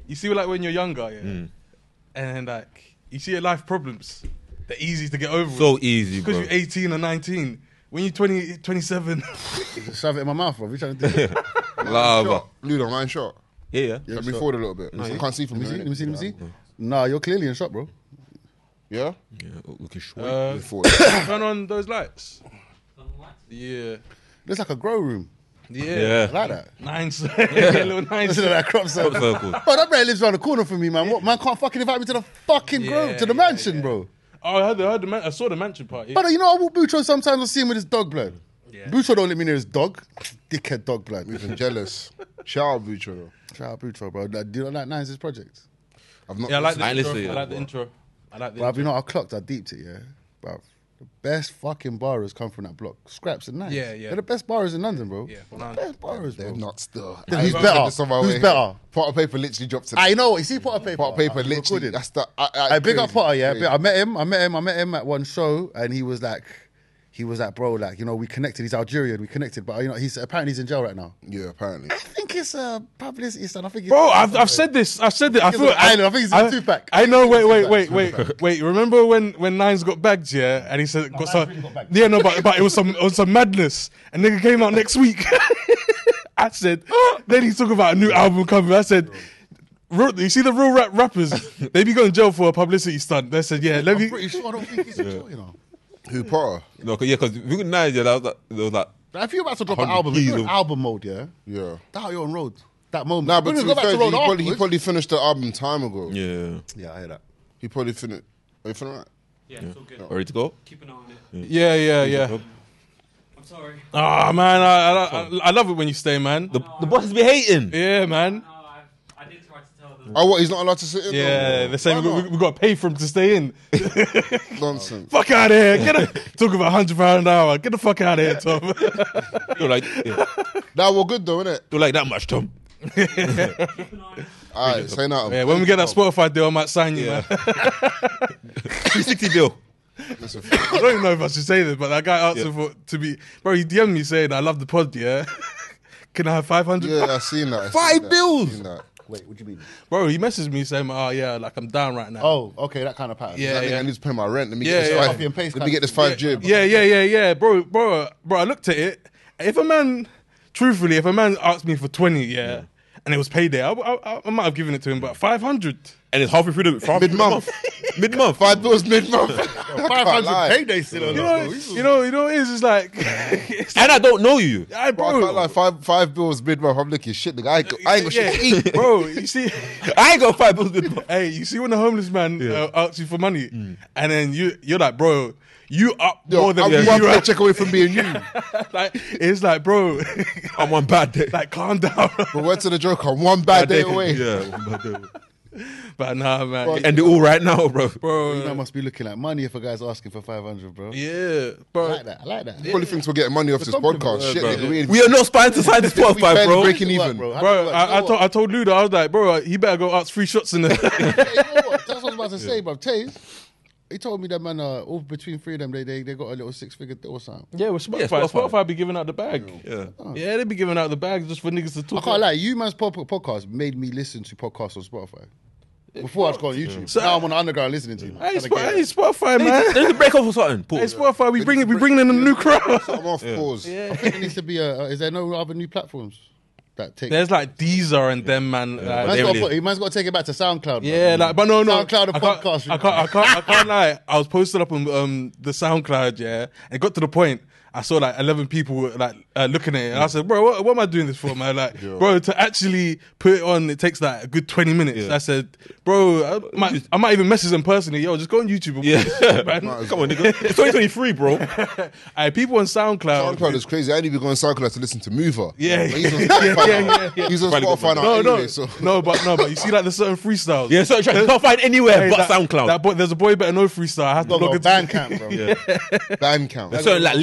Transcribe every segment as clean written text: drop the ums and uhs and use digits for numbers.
you see, like when you're younger, and then like you see your life problems, they're easy to get over. So easy, bro. Because you're 18 or 19. When you're 20, 27, Just shove it in my mouth, bro. You trying to do it? Lava. Ludo, am I in shot? Yeah. Let me forward a little bit. I can't see from here. Let me see. Nah, you're clearly in shot, bro. Yeah? Yeah, looking short. Forward. turn on those lights. Yeah. Looks like a grow room. Yeah. I like that. Little nine. Listen to that crop circle. Circle. Bro, that man lives around the corner from me, man. What man can't fucking invite me to the fucking grove, to the mansion, bro. Oh, I saw the mansion party. But you know, I walk Butro sometimes. I see him with his dog blood. Yeah. Butro don't let me near his dog. Dickhead dog blood. Even jealous. Shout out Bucho though. Shout out Butro, bro. Do you not like Nines' project? I've not. Yeah, I like I the listen, intro. I yeah. like the intro. Bruv, you know, I clocked, I deeped it, yeah. Bruv, the best fucking borrowers come from that block. Scraps and Nines. Yeah, yeah. They're the best borrowers in London, bro. Yeah, the best borrowers, They're bro. not still. Then who's better? Who's better? Pot of paper literally dropped today. I know. You see Potter Paper? Pot of paper I literally. recorded. That's the. I big up crazy, Potter, yeah. crazy. I met him at one show, and he was like, bro, like, you know, we connected. He's Algerian, we connected, but you know, apparently he's in jail right now. Yeah, apparently. I think it's publicity stunt. I think, Bro, I've said this. I think I think he's in a two-pack. I know. Wait. Remember when Nines got bagged? Yeah, and he said got some. really got bagged. Yeah, no, but it was some madness, and nigga came out next week. I said. Then he talked about a new album coming. I said. You see the real rappers, they be going to jail for a publicity stunt. They said, yeah, let me. I'm pretty sure I don't think he's in jail, you know. Who Potter? No, because we could Niger, that was like But if you're about to drop an 100 album, if you're in keys. album mode, yeah, Yeah. that's how you're on road. That moment. Nah, but When to you be go back fair, to road he afterwards- probably finished the album time ago. yeah. Yeah, I hear that. He probably finished. Are you feeling right? Yeah, it's all good. Ready to go? Keep an eye on it. Yeah. I'm sorry. Ah, man, I love it when you stay, man. The boss be hating. Yeah, man. No, I did try to tell them. Oh, what? He's not allowed to sit in? Yeah, they're saying Why not? we got to pay for him to stay in. Nonsense. Fuck out of here. Talk about £100 an hour. Get the fuck out of here, Tom. Don't like, Nah, we're good though, innit? don't like that much, Tom. Keep an eye on it. Alright, say nothing. Yeah, when we get that Spotify deal, I might sign you, man. 360 deal. Listen, I don't even know if I should say this, but that guy asked him to be... Bro, he DM'd me saying, I love the pod, yeah? Can I have 500? yeah, I seen that. I seen Five that, bills? I seen that. Wait, what do you mean? Bro, he messaged me saying, oh, yeah, like, I'm down right now. Oh, okay, that kind of pattern. Yeah, I need to pay my rent. Let me Yeah, get yeah. this Copy and five. paste Let me get this kind 5 jib. Yeah. Bro, I looked at it. If a man, truthfully, if a man asked me for 20, yeah, and it was payday, I might have given it to him, but 500. And it's halfway through the Mid-month. Mid-month. 5 bills mid-month. 500 payday still on You know what it is? It's like, And I don't know you. I, Bro, I bro, can't lie. Five bills mid-month. I'm looking shit. Nigga, I ain't got shit to eat. Bro, you see, I ain't got 5 bills mid-month. hey, you see when the homeless man asks you for money, and then you're like, bro, you up Yo, more than I'm me. one You up. paycheck away from being you. Like, it's like, bro, I'm on bad day. like, calm down. But word to the joke, I'm one bad day away. Yeah, one bad day. But nah, man. Bro, And it all right now, bro. Bro, You know, I must be looking like money if a guy's asking for 500, bro. yeah, I bro. like that. He probably thinks we're getting money off this compliment, podcast. Shit, bro. nigga, We are not sponsored to Spotify, barely bro. breaking How does it even. work, Bro, You know I told Luda, I was like, bro, he better go ask 3 shots in there. what? Hey, you know what? That's what I was about to say, bro. Taze, he told me that, man, all between 3 of them, they got a little 6-figure deal or something. Yeah, with Spotify. Yeah, Spotify. Spotify be giving out the bag. Yeah. Yeah, they be giving out the bag just for niggas to I talk. can't lie, you man's podcast made me listen to podcasts on Spotify. Before I was going on YouTube. So- Now I'm on the underground listening to you. Hey, Spotify, man. There's a break off or something. Hey, Pause. Spotify, we bringing in a new crowd. I'm off pause. I think there needs to be is there no other new platforms that take... There's like Deezer and them, man. Man's got to take it back to SoundCloud. Bro. Yeah, like, but no. SoundCloud and I can't- podcast. I can't lie. I was posted up on the SoundCloud, yeah, and it got to the point. I saw like 11 people like looking at it, and I said, "Bro, what am I doing this for, man? Like, bro, to actually put it on, it takes like a good 20 minutes." Yeah. I said, "Bro, I might even message them personally. Yo, just go on YouTube." And Yeah. man. Come on, nigga. It's 2023, bro. Hey, people on SoundCloud. SoundCloud is crazy. I only be going SoundCloud to listen to Mover. Yeah. But he's on Spotify. Yeah. He's on Probably Spotify now No, anyway. So no, but you see like the certain freestyles. Yeah, so you can't find anywhere Hey, but that- SoundCloud. That boy, there's a boy better know freestyle. I have to Got log a into Bandcamp, bro. Bandcamp. There's certain like leaks and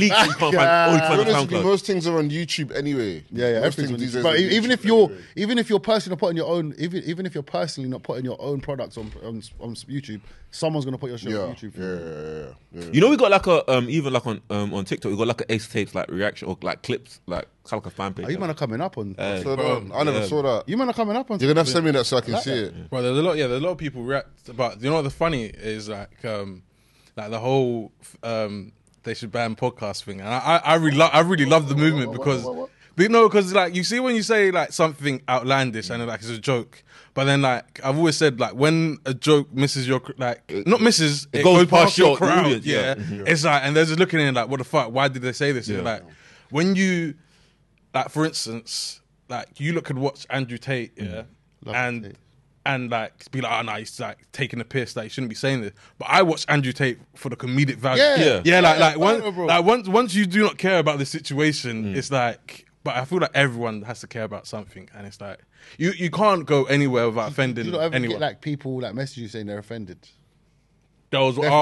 can't find all you can find on Honestly, SoundCloud. most things are on YouTube anyway. Yeah, Most everything's on things these YouTube. days But are on even if YouTube you're anyway. personally not putting your own, even if you're personally not putting your own products on YouTube, someone's gonna put your shit on YouTube. For you. Yeah. You know, we got like a even like on TikTok, we got like a Ace Tapes like reaction or like clips, like kind of like a fan page. Oh, you man are coming up on. So I never saw that. You man are coming up on. You're gonna have to send me that so I can see it. Bro, there's a lot. Yeah, there's a lot of people react. But you know what the funny is, like the whole they should ban podcast thing. And I really love the movement because. But no, because like you see when you say like something outlandish and like it's a joke, but then like I've always said like when a joke misses your not misses, it goes past your crowd. audience, Yeah, it's like and they're just looking at it like what the fuck? Why did they say this? And like when you like for instance like you look and watch Andrew Tate, and like be like, oh no, he's like taking a piss, like you shouldn't be saying this. But I watch Andrew Tate for the comedic value. Once you do not care about the situation, it's like. But I feel like everyone has to care about something, and it's like you can't go anywhere without offending You don't ever anyone. get like people like message you saying they're offended. There was no.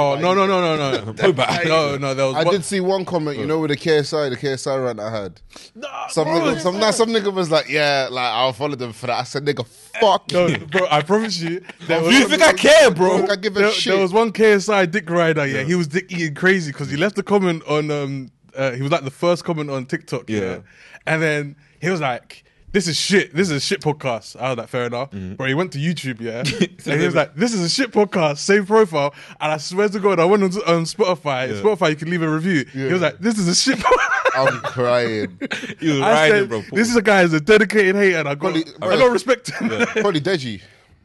There was I did see one comment, you know, with the KSI rant I had. Some nigga was like, yeah, like I'll follow them for that. I said, nigga, fuck No, you. bro, I promise you. There was, You think I care, bro? I give a there, shit. there was one KSI dick rider. Yeah, he was dick eating crazy because he left a comment on. He was like the first comment on TikTok. Yeah, and then he was like. This is shit. This is a shit podcast. I was like, fair enough. But he went to YouTube, yeah. And he was like, this is a shit podcast, same profile. And I swear to God, I went on Spotify. Yeah. Spotify, you can leave a review. He was like, this is a shit podcast. I'm crying. You was I riding, said, bro. this is a guy who's a dedicated hater and I got respect to him. Probably Deji.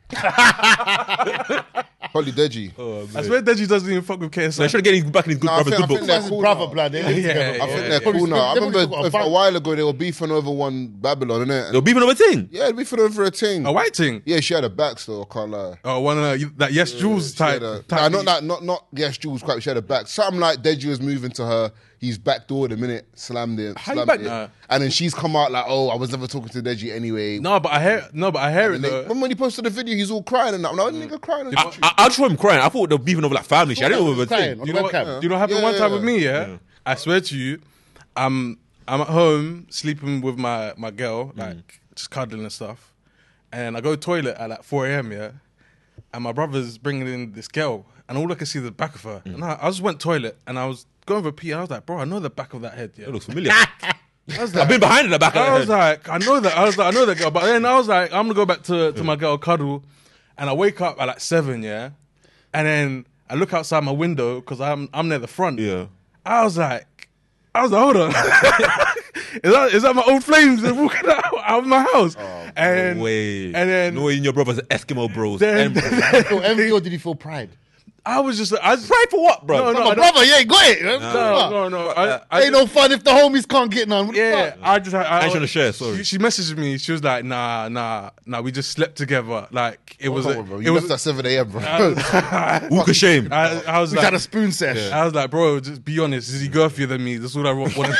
Probably Deji. I swear Deji doesn't even fuck with KSI. So they should get his back in his good Nah, I brother's think- good I think books. they're That's his cool brother now. blood. They live Yeah, together. I think they're cool now. I remember a while ago they were beefing over one Babylon, innit? They'll beef another thing. Yeah, beefing over a thing. A white thing. Yeah, she had a back still, I can't lie. Oh, one of that Yes Jules She type. had a- type Nah, not yes, Jules quite. She had a back. Something like Deji was moving to her. He's backdoored a minute, slammed it, How you slammed back- it. Nah. And then she's come out like, "Oh, I was never talking to Deji anyway." No, but I hear it And though. then, when he posted the video, he's all crying and that. I'm like, nigga crying. And shit. I just saw him crying. I thought they were beefing over like family shit. I didn't know it was a Crying thing. on You the know what? webcam. You know what happened one time with me? Yeah. I swear to you, I'm at home sleeping with my girl, like just cuddling and stuff, and I go to the toilet at like 4 a.m. Yeah, and my brother's bringing in this girl, and all I can see is the back of her, and I just went toilet, and I was going for a pee, and I was like, bro, I know the back of that head. Yeah, It looks familiar. I was like, I've been behind in the back of I the was head. like, I know that. I was like, I know that girl. But then I was like, I'm gonna go back to my girl cuddle, and I wake up at like 7, yeah, and then I look outside my window because I'm near the front. Yeah. I was like, hold on, is that my old flames that walking out of my house? And Wait. and then No way in your brother's Eskimo bros. then Feel envy or did he feel pride? I was just Pride for what, bro? No, My I don't- brother, yeah, got it. no. I Ain't no fun if the homies can't get none. What the Yeah, fuck? I ain't trying to share, sorry. She messaged me. She was like, nah. We just slept together. Like it was. Come on, bro. It You was. left at 7 a.m., bro. Walk of shame. I was We like, had a spoon sesh. I was like, bro, just be honest. Is he girthier than me? That's all I want.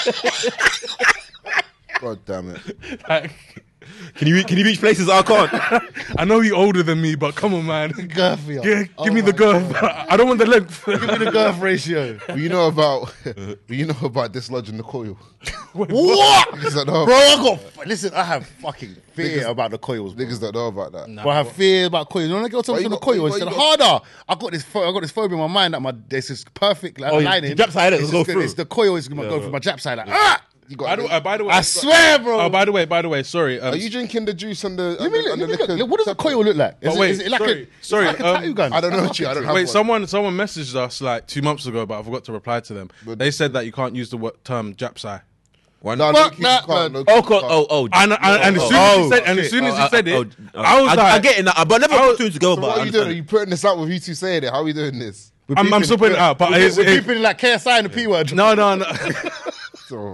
God damn it. Like, Can you reach places I can't? I know he older than me, but come on, man. Girth, yeah. Give me the girth. I don't want the length. Give me the girth ratio. Do you know about dislodging the coil? What? Niggas don't know. Bro, listen, I have fucking fear about the coils. Bro. Niggas don't know about that. Bro, I have fear about coils. You know, when I go to Why you the got- coil, why it's you got- harder. I got this phobia in my mind that this is perfect like, lining. the jab side, It's let's go just- through. It's the coil is going to go through my jab side. Like, ah! You got. By the way, I swear, bro. Oh, by the way, sorry. Are you drinking the juice and the? Let me look. What does a coil look like? Is But wait, it like sorry, like a tattoo gun? I don't know. G, I don't have Wait, one. someone messaged us like 2 months ago, but I forgot to reply to them. They said that you can't use the term japsai. Why No, not? no, Fuck you that, can't, man. no, you Oh, can't. And as soon as he said, as soon as he said it, I was like, I get it now, but I never put two and together. So But what I are you doing? Are understand. you putting this out with you two saying it? How are you doing this? I'm still putting it out, but We're it's, keeping it like KSI and the P word. no. So,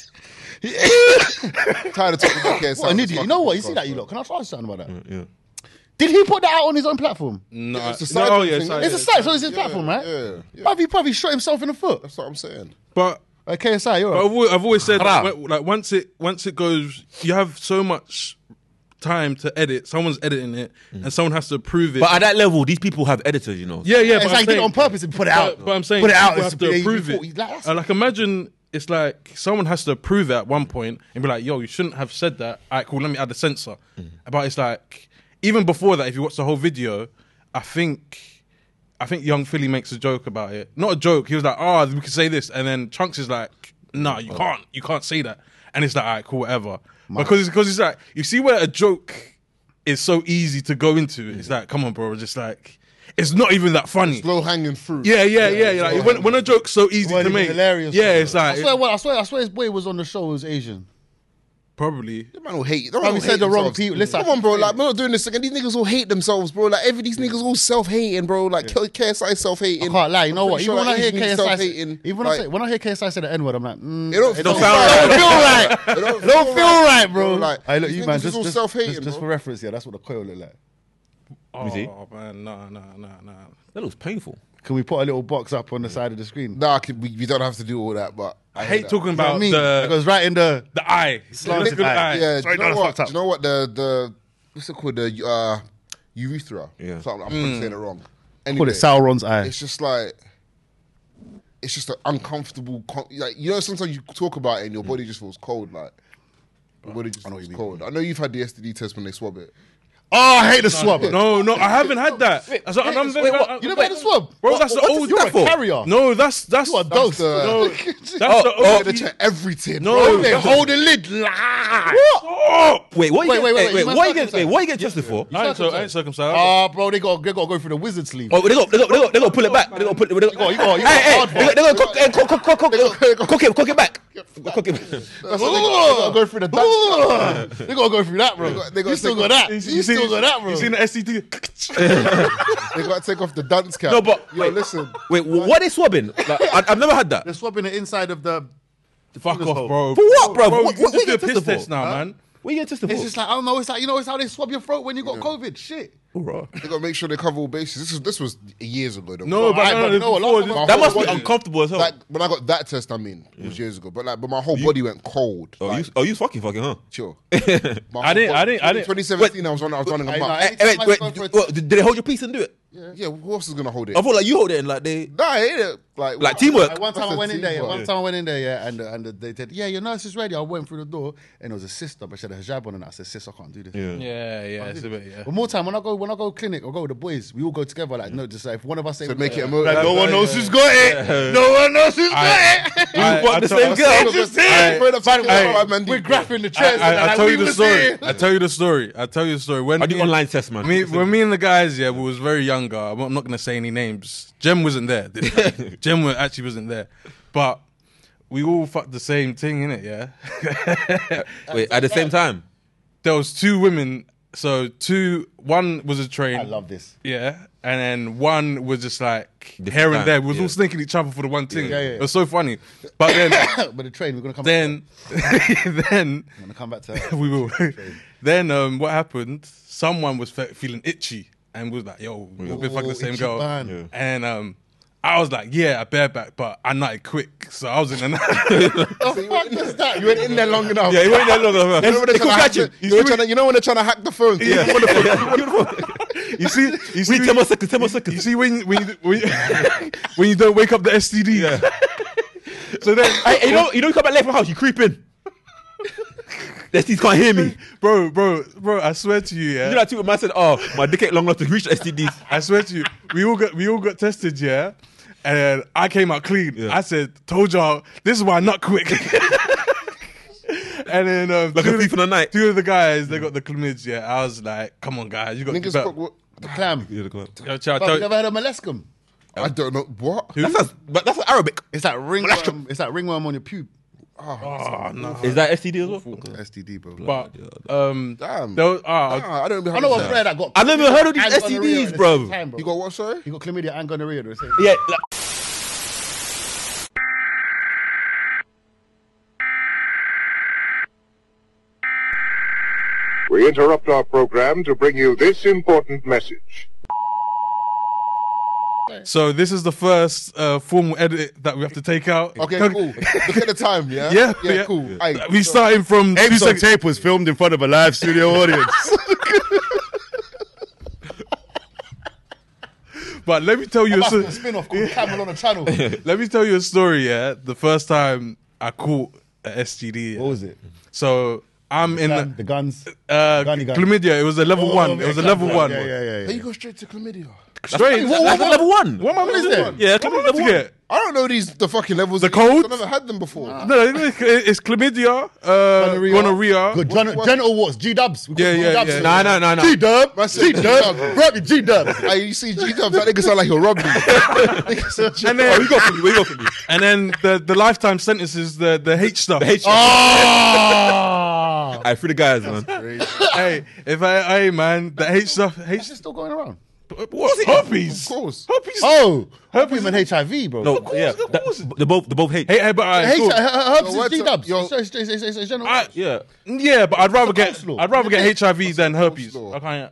tired of talking about KSI. What an idiot. You know what? You see that, you lot. Can I ask you something about that? Yeah. Did he put that out on his own platform? No, It's a side no, thing. yeah, It's side, It's a yeah. site, so it's his platform, right? Yeah. Bruv, he shot himself in the foot. That's what I'm saying. But KSI, you're But right. I've always said Haram. like once it goes, you have so much time to edit. Someone's editing it, and someone has to approve it. But at that level, these people have editors, you know. yeah, It's but like I'm he did it saying- on purpose and put it out. But I'm saying put it out. people It's have to approve it. that's- Like imagine it's like someone has to approve it at one point and be like, yo, you shouldn't have said that. All right, cool, let me add the censor. But it's like, even before that, if you watch the whole video, I think Young Philly makes a joke about it. Not a joke. He was like, oh, we can say this. And then Chunks is like, no, you can't. You can't say that. And it's like, all right, cool, whatever. Because it's like, you see where a joke is so easy to go into. It's like, come on, bro. Just like, it's not even that funny. Low hanging fruit. Yeah. Like, when a joke's so easy Well, to it's make. hilarious, Yeah, bro. it's like, I swear his boy was on the show, was Asian. probably. The man will hate. They Probably said the wrong people. Listen, Come on, bro. Like, we're not doing this again. These niggas all hate themselves, bro. Like, these niggas all self-hating, bro. Like, KSI self-hating. I can't lie. You know what? Even when I hear self-hating. KSI, when I hear KSI say the N word, I'm like, It don't feel right. It Don't feel right, bro. Like, Hey, look, these you man, niggas is all just self-hating, just bro. for reference, yeah, that's what the coil look like. Oh, see. man, no. That looks painful. Can we put a little box up on the side of the screen? Nah, we don't have to do all that, but I hate talking You know what about I mean? It goes right in the. the eye. Slanted Look at the eye. eye. Yeah, Sorry, do you know no, what? fucked up. Do you know what the what's it called? The urethra. Yeah. So I'm probably saying it wrong. Call Anyway, it Sauron's eye. it's just like it's just an uncomfortable. Like, you know, sometimes you talk about it and your body just feels cold. Like your body just feels cold. I know you've had the STD test when they swab it. Oh, I hate the swab. No, I haven't had that. That's what- I'm- what? You never had the swab? Bro, that's the OG. You're a carrier. No, that's You are dosed. no, That's that's the They're OG. check everything. No, bro. They that's hold the lid. Lie. Wait, what? Wait, wait, you must what you circumcised. getting? What you getting tested for? I ain't circumcised. Ah, bro, they got to go through the wizard sleeve. Oh, they got pull it back. They got put. You got Hey, They got cook it back. Cook it. That's what they gotta go through the dance. They gotta go through that, bro. They got You still to got that. You You still got that, bro. You seen the STD? They got to take off the dance cap. No, but yo, listen. Wait, what they swabbing? Like, I've never had that. They're swabbing the inside of the. Fuck penis off, hole. bro. For what, bro? Bro, What you you just do a get piss tested test for? now, man. What you getting tested It's for? just like I don't know. It's like it's how they swab your throat when you got COVID. Shit. Alright. They got to make sure they cover all bases. This was years ago. Though. No, but Alright, you know what, last time I- That must be body- uncomfortable as hell. Like when I got that test, I mean, it was years ago. But my whole body went cold. Oh, you fucking, huh? Chill. I didn't. 2017, I was running a Hey, month. nah, Wait, anytime I wait, go for a what, did they hold your piece and do it? Yeah, who else is gonna hold it? I thought like you hold it and like they. Nah, I hate it. Like teamwork. Like, one time That's I a went in there. teamwork. One time I went in there, yeah, and they said, "Yeah, your nurse is ready." I went through the door, and it was a sister, but she had a hijab on, and I said, "Sis, I can't do this." Yeah, it's a bit, yeah. But more time when I go clinic or go with the boys, we all go together. Like, no, just like if one of us say To make it a like, mo- no one knows who's got it. No one knows who's got it. fuck the same girl. We're graphing the chairs. I tell you the story. I tell you the story. When I do online tests, man. when me and the guys, we was very younger. I'm not gonna say any names. Jem wasn't there. Jem actually wasn't there, but we all fucked the same thing, innit? Yeah. Wait, at the same time. There was two women. So one was a train. I love this. Yeah, and then one was just like Different here and time, there. We was yeah. all snaking each other for the one thing. Yeah. It was so funny. But then, But the train, we're gonna come. then I'm gonna come back to that. we will. Then what happened? Someone was feeling itchy and was like, "Yo, we've been fucking the same itchy girl." man. And I was like, "Yeah, I bareback," but I nutted quick, so I was in the. What is that? You went in there long enough. Yeah, you ain't that long enough. You know when they're They trying could to hack catch you. you know when they're trying to hack the phone? You see, Wait, 10 more seconds, 10 more seconds. You see when you don't wake up the STD. Yeah. So then, Hey, you come back late from house, you creep in. The STDs can't hear me. bro, I swear to you, yeah. You know that too, man said, "Oh, my dick ain't long enough to reach the STDs." I swear to you, we all got tested, yeah. And I came out clean. Yeah. I said, "Told y'all, this is why I'm not quick." And then Like a thief in the night. two of the guys, they got the chlamydia. Yeah, I was like, "Come on, guys, you got to Niggas get got what? The clam. Yo, But child, you never heard of molluscum? I don't know what. That's Arabic. It's that ringworm. It's that ringworm on your pube. oh no. Is that STD as well? STD, bro. But Damn. there was, I don't. I know what's rare that got. I've never heard of these and gonorrhea STDs, at the bro. same time, You got what? Sorry. You got chlamydia and gonorrhea at the same. Yeah. We interrupt our program to bring you this important message. so this is the first formal edit that we have to take out. Okay, cool. Look at the time. Yeah. Yeah. Cool. Aye, We so- starting from 2 Apes on seconds. Tape was filmed in front of a live studio audience. But let me tell you a That's story. a spin-off called Camel on a Channel. Let me tell you a story, yeah. The first time I caught a STD. Yeah. What was it? So I'm in The guns. gunny. Chlamydia. It was a level 1. It was a level 1. Yeah. How you go straight to chlamydia? Straight. That's level 1. What am I missing? Yeah, What am I meant to get? I don't know the fucking levels. The codes? I've never had them before. No, it's chlamydia, gonorrhea. Good. Genital warts. G-dubs. Yeah. No. G-dub. That's it. G-dub. Brought me G-dub. Hey, you see G-Dubs, that nigga sound like he'll rob me. And then, We got from you. and then the lifetime sentences, the H stuff. Oh. Alright, free the guys, man. Hey, hey man, the H stuff. Is H it still going around? what's herpes? Of course. Herpes. Oh. Herpes and HIV, bro. No, yeah. They both hate. Hey, but Herpes Yo, is G-dubs. yo- It's general. Yeah. but I'd rather get coleslaw. HIV than herpes. coleslaw. I can't.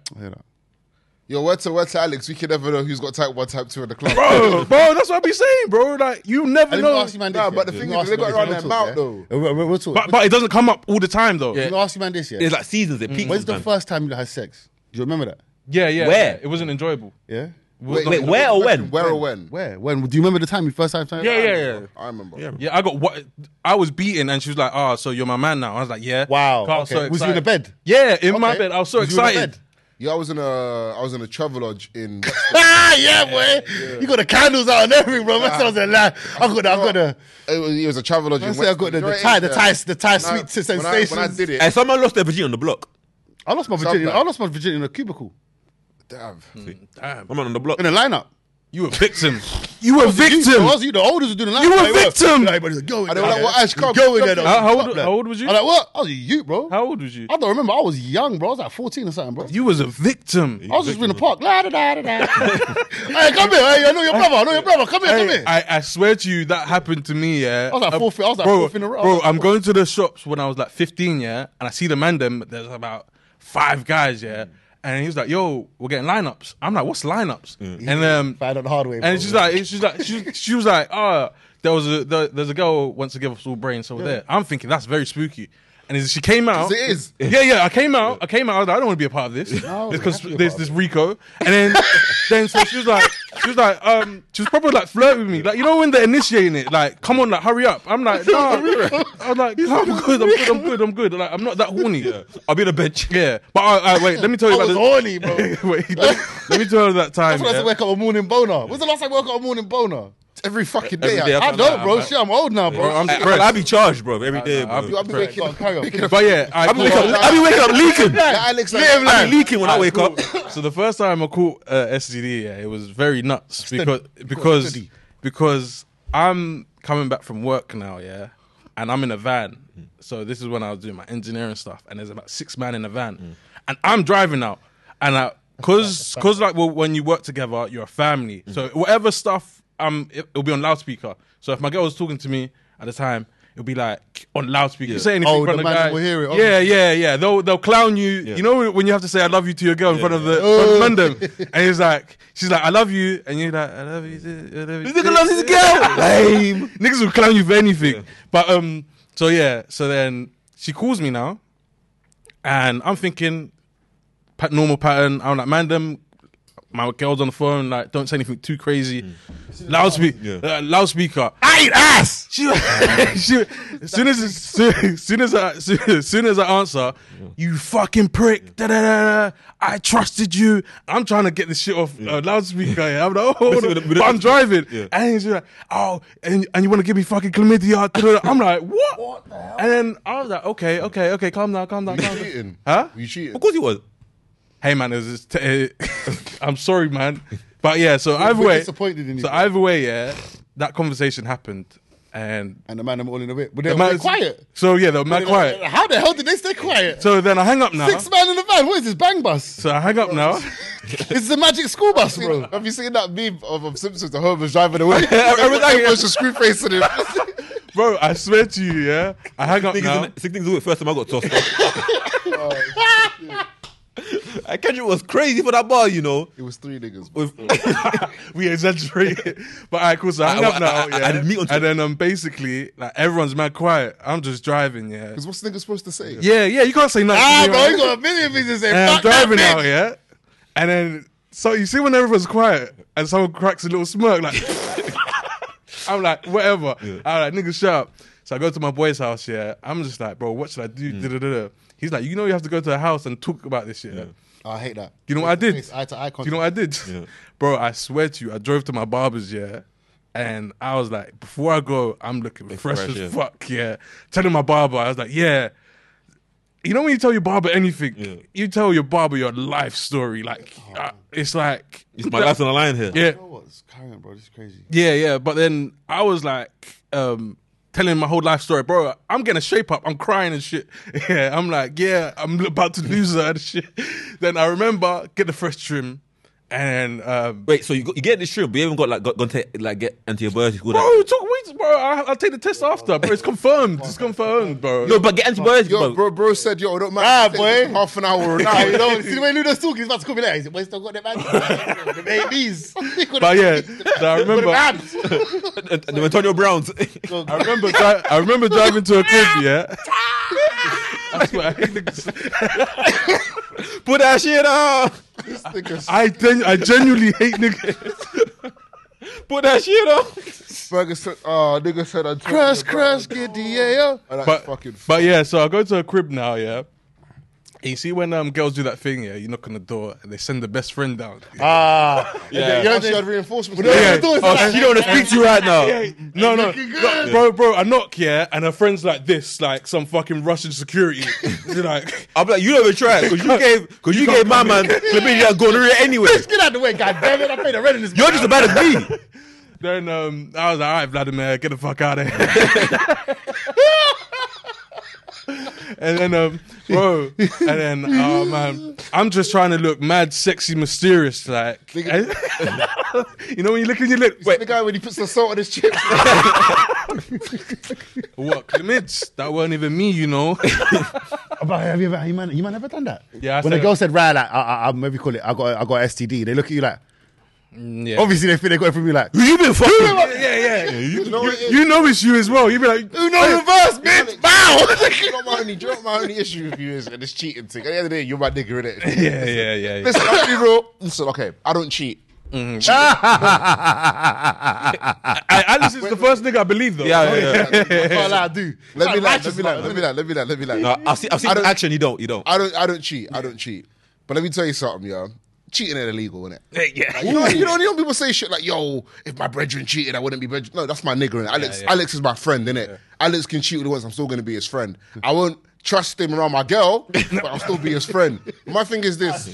Yo, word to Alex, we can never know who's got type 1, type 2 in the club. Bro, that's what I be saying, bro. Like you never I know. ask you, man, this, Nah, yeah? but the thing Let me is, ask they got you, it around real their talk, mouth, yeah? though. Real talk. But it doesn't come up all the time though. Yeah. Let me ask you, man, this, yeah? It's like seasons. It peaks. When's the sometimes. first time you had sex? Do you remember that? Yeah. Where? It wasn't enjoyable. Yeah? Wait, where or when? Where or when? Where? When? Do you remember the time you first time? Yeah. I remember. Yeah, I got what I was beaten, and she was like, "Oh, so you're my man now?" I was like, "Yeah." Wow. I was Okay. so Was you in the excited. bed? Yeah, in my Okay. bed. I was so Was you in the excited. bed? Yeah, I was in a travel lodge in. Yeah, boy. You got the candles out and everything, bro. That sounds a lie. I got the. It was a travel lodge I in. say I got the Thai sweet sensations. When I did it, And someone lost their virginity on the block. I lost my virginity in a cubicle damn. Damn, I'm on the block. in a lineup. you were victim. You were I victim. was you. The oldest was doing the lineup. You were Like, what? victim. Like, everybody's like, go in And they there. were like, "What, Ash, come, Go in come there. to though. How old was you? I'm like, what? I was a youth, bro. How old was you? I don't remember. I was young, bro. I was like 14 or something, bro. You was a victim. I was just in the park. La, da, da, da, da. Hey, come here. Hey, I know your brother. Come here, come Hey, here. I swear to you, that happened to me. Yeah, I was like fourth in a row. Bro, I'm going to the shops when I was like 15. Yeah, and I see the man. There's about 5 guys. Yeah. And he was like, "Yo, we're getting lineups." I'm like, "What's lineups?" And Find out the hard way. and bro. she was like, "Oh, there's a girl who wants to give us all brains over there." I'm thinking that's very spooky. And as she came out, It is. Yeah. I came out. I was like, I don't want to be a part of this No, because you have to be a there's part this Rico. And then so she was like, she was probably like flirting with me, like, you know when they're initiating it, like, come on, like, hurry up. I'm like, nah. I was like, I'm good. Like, I'm not that horny. I'll be on the bench. Yeah, but wait, let me tell you I about was this. horny, bro. Wait, let me tell you that time. That's when I Yeah. wake up a morning boner. When's the last time I woke up a morning boner? Every fucking day. Every day I don't, bro. Shit, I'm old now, bro. Bro, I'm I'll be charged, bro, every day, bro. I'll be waking up. Carry on. But yeah, I'll be waking up leaking. Alex, like, I'll be leaking when I wake up. So the first time I caught STD, yeah, it was very nuts Steady. because I'm coming back from work now, yeah, and I'm in a van. So this is when I was doing my engineering stuff, and there's about 6 men in the van, and I'm driving out, and cause like when you work together, you're a family. So whatever stuff, it'll be on loudspeaker. So if my girl was talking to me at the time, it'll be like on loudspeaker. You say anything Oh, in front the of man guy. will hear it, Yeah. They'll clown you. You know when you have to say I love you to your girl in front of the man them, and she's like, I love you, and you're like, I love you. This nigga loves his girl. Lame. Niggas will clown you for anything. But so then she calls me now, and I'm thinking normal pattern. I'm like, man, my girl's on the phone, like, don't say anything too crazy. Loudspeaker. I eat ass. She as soon as I answer, you fucking prick. Da, da, da, da. I trusted you. I'm trying to get this shit off loudspeaker. I'm like, but I'm driving, and she's like, oh, and you want to give me fucking chlamydia? Da, da, da. I'm like, what the hell? And then I was like, okay, calm down. you cheating? Huh? You cheating? Of course he was. Hey man, it was just I'm sorry, man, but yeah. So either we're way, disappointed in you, so bro. either way, yeah, that conversation happened, and And the man, I'm all in a bit. But the they man- were quiet. So yeah, they were mad quiet. How the hell did they stay quiet? So then I hang up now. 6 man in the van. What is this, bang bus? So I hang up now. It's the magic school bus, bro. Have you seen that meme of Simpsons? The Homer's driving away. Everything- Everyone's just screw facing him. Bro, I swear to you, yeah, I hang up now. Six things the first time I got tossed off. Kendrick was crazy for that bar, you know. It was 3 niggas. We exaggerate, but alright, cool. So I hang up now, I didn't meet on and then basically, like, everyone's mad quiet. I'm just driving, yeah. Because what's nigga supposed to say? Yeah, you can't say nothing. to me, Bro, right? you got a million things to say. And I'm Fuck that driving bitch. out, yeah. And then, so you see when everyone's quiet and someone cracks a little smirk, like, I'm like, whatever. I'm like, nigga, shut up. So I go to my boy's house, yeah. I'm just like, bro, what should I do? Da-da-da-da. He's like, you know, you have to go to the house and talk about this shit. Yeah. Oh, I hate that. You know what I did? Face, eye to eye Do you know what I did? Yeah. Bro, I swear to you, I drove to my barber's, yeah. And I was like, before I go, I'm looking fresh as yeah. fuck, yeah. Telling my barber, I was like, yeah. You know when you tell your barber anything, you tell your barber your life story. Like, it's like... It's my life's on the line here. Yeah. You know what's current, bro? This is crazy. Yeah. But then I was like... telling my whole life story, bro. I'm getting a shape up. I'm crying and shit. Yeah, I'm like, yeah, I'm about to lose her and shit. Then I remember get the fresh trim, and Wait, so you get this trim, but you haven't got gone to get antibiotics? bro, I'll take the test after, bro. It's confirmed. It's confirmed, bro. No, but get antibiotics, Yo, bro said, yo, don't matter. boy. Half an hour or Nah, now. you know, see the way Ludo's talking, he's about to call me like, he's still got them the babies. But yeah, so I remember. the Antonio Browns. I remember driving to a crib. Yeah, I swear, I hate niggas. Put that shit on. I genuinely hate niggas. Put that shit on. Ferguson, nigga said, Crush, get the AO. But yeah, so I go to a crib now. Yeah. And you see when girls do that thing, yeah, you knock on the door and they send the best friend down. Yeah. You know, She had reinforcements. Yeah. She don't want to speak to you right now. No, bro, I knock, yeah, and her friend's like this, like some fucking Russian security. You're like, I'm like, you don't even try it because you gave my man chlamydia and gonorrhea anyway. Get out of the way, goddammit. I paid the rent in this. You're just as bad as me. then I was like, all right, Vladimir, get the fuck out of here. And then, bro, oh man, I'm just trying to look mad, sexy, mysterious, like, you know when you look in your lip. Wait, the guy when he puts the salt on his chips. What, Clements? That weren't even me, you know. But have you man ever done that? Yeah, I When a said- girl said, right, like, I'm maybe call it, I got STD. They look at you like, Yeah. obviously they think they got it from you like, Who you been fucking? Yeah. You know what it is? You know it's you as well. You be like, who knows reverse, bitch? Bow! You know what my only issue with you is this cheating thing. At the end of the day, you're my nigga, innit? yeah. Listen, I'll be real. Listen, okay, I don't cheat. Alice is the first nigga I believe though. Yeah. That's all I do. Let me Righteous, lie. No, I've seen the action. You don't. I don't cheat. But let me tell you something, yo. Cheating ain't illegal, innit? Yeah. You know people say shit like, yo, if my brethren cheated, I wouldn't be brethren. No, that's my nigga, innit? Alex is my friend, innit? Yeah. Alex can cheat with the ones, I'm still going to be his friend. I won't trust him around my girl, but I'll still be his friend. My thing is this.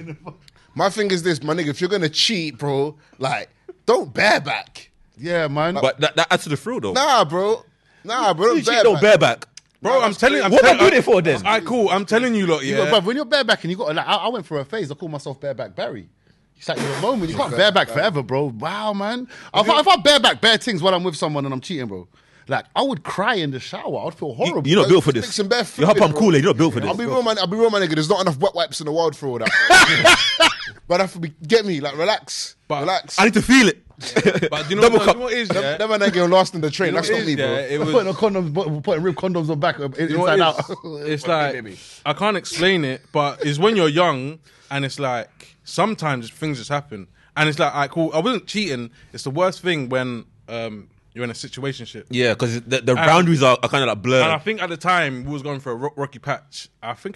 My nigga, if you're going to cheat, bro, like, don't bareback. Yeah, man. But that adds to the thrill, though. Nah, bro. You cheat, don't bareback. Bro, I'm telling you. What am I doing it for then? All right, cool. I'm telling you, lot, yeah. But when you're bareback and you got, like, I went through a phase. I call myself bareback Barry. It's like your moment. You can't bareback forever, bro. Wow, man. If I bareback bare things while I'm with someone and I'm cheating, bro, like I would cry in the shower. I'd feel horrible. You're not built for this. Stick some bare You're fluid, Hop bro. Kool-Aid. You're not built for this. I'll be real, man, nigga. There's not enough wet wipes in the world for all that. But I have to get me, like, relax. Relax. I need to feel it. But you know what is? Yeah? That man ain't getting lost in the train. You know That's what not it me, is, bro. yeah? It was, putting real condoms on back you know what inside it out. is? It's like, I can't explain it, but it's when you're young and it's like, sometimes things just happen. And it's like, all right, cool. I wasn't cheating. It's the worst thing when you're in a situationship. Yeah, because the boundaries are kind of like blurred. And I think at the time we was going for a rocky patch. I think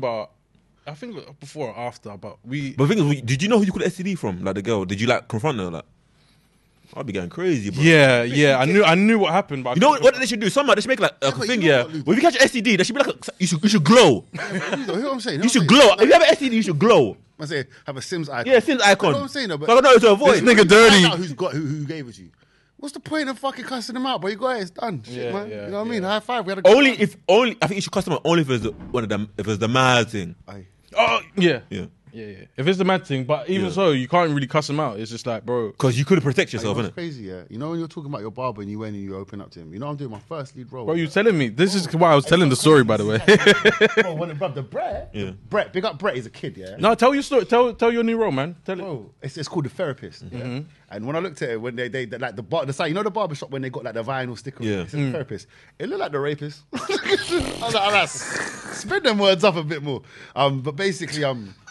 before or after, but we. But the thing is, did you know who you got STD from? Like the girl, did you like confront her? Like, I'd be going crazy, bro. Yeah. I knew what happened, but You know what they should do? Somehow they should make like a thing. Yeah, well, if you catch an STD, there should be like you should glow. You know what I'm saying? You should glow. If you have an STD, you should glow. I say have a Sims icon. Yeah, Sims icon. You know what I'm saying? Though, but So I know to avoid. This nigga Find out dirty. who gave it to you. What's the point of fucking cussing them out? But you got it, it's done. Shit, man. yeah, You know what I mean? yeah. High five. We had a I think you should customize only if it's one of them. If it's the mad thing. Oh yeah. Yeah. If it's the mad thing, but even so, you can't really cuss him out. It's just like, bro. Because you could protect yourself, What's innit? crazy, yeah? You know when you're talking about your barber and you went and you open up to him. You know I'm doing my first lead role. Bro, you telling me this is why I was telling the story, by the way. Bro, when the Brett. Yeah. Brett, big up Brett. He's a kid, yeah. No, tell your story. Tell your new role, man. Tell it. Bro, it's called The Therapist. Yeah? And when I looked at it, when they like the side, you know the barber shop when they got like the vinyl sticker, Yeah. it says therapist. It looked like the rapist. I was like, spin them words up a bit more. But basically,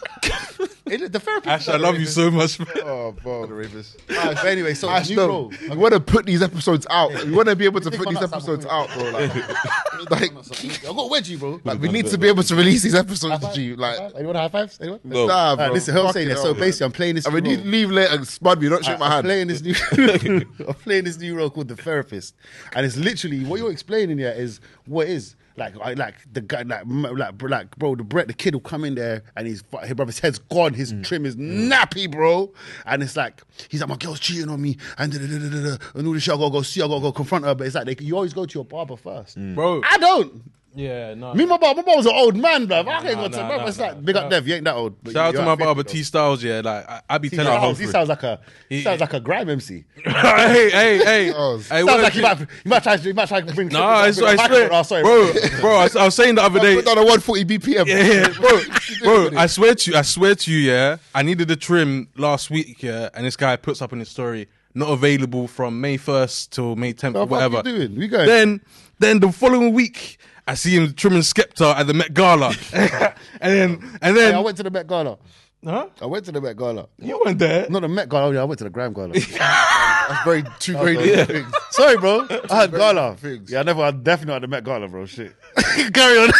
the therapist. Ash, I love you so much, man. Oh, bro. The rapist. But anyway, so Ash, new no, role. you want to put these episodes out. You want to be able to Think put on these that episodes side, out, bro. Like, I got wedgie, bro. we need to be able to release these episodes High to you. five? Like, Anyone high fives? Anyone? No. nah, Alright, bro. listen, I'm saying Fucking that. So hell, man. basically, I'm playing this. I mean, new you role. leave later and spud me. Don't shake my I'm hand. playing this new. I'm playing this new role called the therapist, and it's literally what you're explaining here is what is like the guy bro, the kid will come in there and his brother's head's gone, his trim is nappy, bro, and it's like he's like, my girl's cheating on me and and all this shit. I gotta go confront her, but it's like you always go to your barber first, Bro. I don't. Yeah, no. Me, my barber was an old man, bro. I can't go to nah, barber. nah, It's like nah. big up Dev. You ain't that old. but Shout out you're to my at 50, barber though. T Styles, yeah. Like I be telling her. He sounds like a grime MC. Hey. Oh, Hey, Sounds what like is you it? might try to bring. Nah, I swear, Oh, sorry, bro. I was saying the other day. Put down a 140 BPM. Yeah, bro, I swear to you, yeah. I needed a trim last week, yeah, and this guy puts up in his story, not available from May 1st till May 10th, or What whatever. you doing? We going. Then the following week, I see him trimming Skepta at the Met Gala, and Hey, then I went to the Met Gala. huh? I went to the Met Gala. You weren't there. Not the Met Gala. I went to the Grime Gala. That's two very different things. Sorry, bro. I had Gala. things. Yeah, I'm definitely at the Met Gala, bro. Shit. Carry on.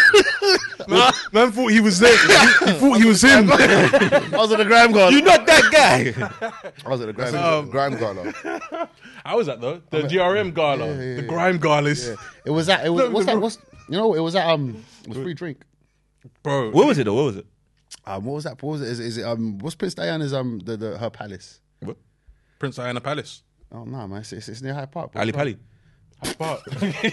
Man thought he was there. He thought he was him. I was at the Grime Gala. You're not that guy. I was at the Grime Gala. Grime Gala. How was that though? The GRM Gala, the Grime Galas, It was at. It was. What's that? What's you know? It was at. It was free drink. bro. What was it though? What was it? What was that? What was it? Is it? What's Prince Diana's? Her palace. Prince Diana Palace. Oh no, man. It's near Hyde Park. bro. Ali Pali. But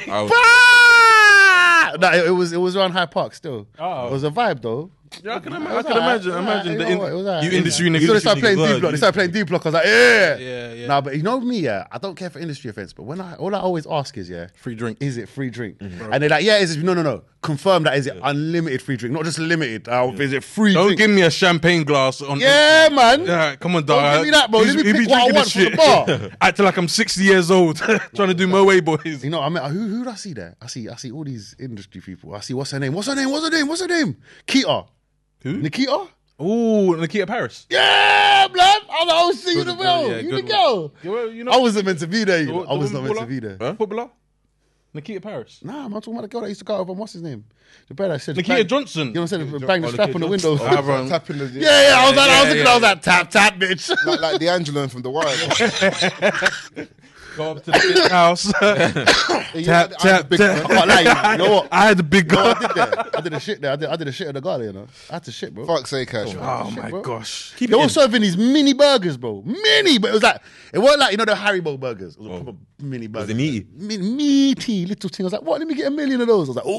No, it was around Hyde Park still. Oh. It was a vibe though. yeah, I can It imagine. was I can alright. imagine. Imagine You the know what? It was alright. you industry So they niggas. started playing niggas D were, Block. They started playing D Block. I was like, yeah. Yeah. Nah, but you know me, yeah. I don't care for industry events, but all I always ask is, yeah, Free drink. is it free drink? And they're like, yeah, is it? No. Confirm that is it unlimited free drink, not just limited. Is it free? Don't drink? give me a champagne glass on. Yeah, man. Yeah, come on, Don't dog. give me that, bro. Let me pick what I want from the bar. Acting like I'm 60 years old, trying to do Moe boys. You know, I mean, who did I see there? I see all these industry people. I see what's her name? What's her name? Kita. Who? Nikita. Ooh, Nikita Paris. Yeah, blood. I was like, oh, see you the Good girl. one, yeah, You good the one. girl. Yeah, well, you know, I wasn't meant to be there. You know. the I was woman not meant to baller? be there. Footballer? Nikita Paris. Nah, I'm not talking about the girl that used to go over. What's his name? The brother that said Nikita Johnson. You know what I'm saying? Bang the Oh, strap on the Nikita window. Ah, bro. Tapping the, Yeah. I was looking. yeah. I was like, tap, bitch. like D'Angelo from The Wire. Go up to the big house. tap. I can't lie. You know what? I had the big You know guy. what I did there? I did a shit there. I did a shit at the gala, you know. I had to shit, bro. Fuck's sake, Ash. Oh my bro. gosh. They were serving these mini burgers, bro. Mini, but it wasn't like, you know, the Haribo burgers. It was a proper mini burger. it meaty? Meaty, little thing. I was like, what? Let me get 1 million of those. I was like,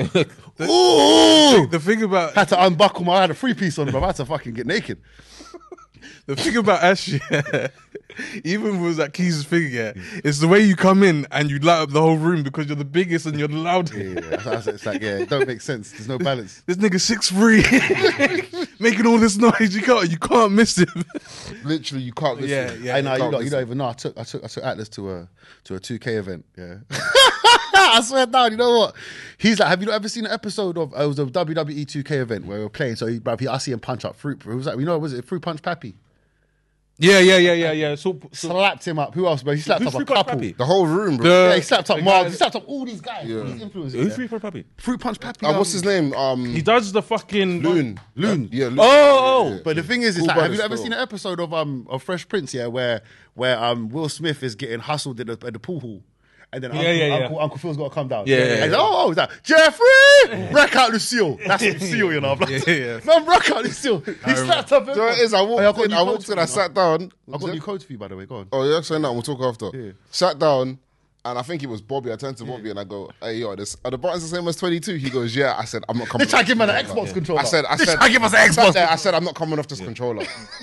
ooh. The thing about Had to unbuckle my, I had a 3-piece on, bro. I had to fucking get naked. The thing about Ash, yeah, even with that Keys thing, yeah, it's the way you come in and you light up the whole room because you're the biggest and you're the loudest. Yeah, it's like, yeah, it don't make sense. There's no balance. This nigga 6'3", making all this noise. You can't miss him. Literally, you can't listen. Yeah. I know, can't you don't even know. I took Atlas to a 2K event. Yeah, I swear down. You know what? He's like, have you not ever seen an episode of it was a WWE 2K event where we were playing? So I see him punch up Fruit. It was like, you know, was it Fruit Punch Pappy? Yeah. So Slapped him up. Who else? Bro? He slapped Who's up a Fruit Punch couple. Pappy? The whole room, bro. Yeah, he slapped up the Mark. guys- He slapped up all these guys. All these influencers. Who's yeah. free for puppy? Fruit Punch Pappy. What's his name? he does the fucking Loon. Loon. Yeah, Loon. Oh, But the thing is, Cool like, have you brothers ever still. seen an episode of Fresh Prince? Yeah, where Will Smith is getting hustled at the pool hall. And then Uncle Phil's got to come down. Yeah. And he's like, oh, is that Jeffrey? Wreck out Lucille. That's Lucille, you know. I'm like, Yeah. man, wreck out Lucille. He slapped up. Do you know what it is? I walked in, I I sat down. got new codes for you, by the way. Go on. Oh, yeah, saying that. We'll talk after. Sat down, And I think it was Bobby. I turned to Bobby and I go, "Hey, yo, are the buttons the same as 22?" He goes, "Yeah." I said, "I'm not coming." They try to give man an Xbox controller. I said, Try to give us an Xbox. I said, "I'm not coming off this controller."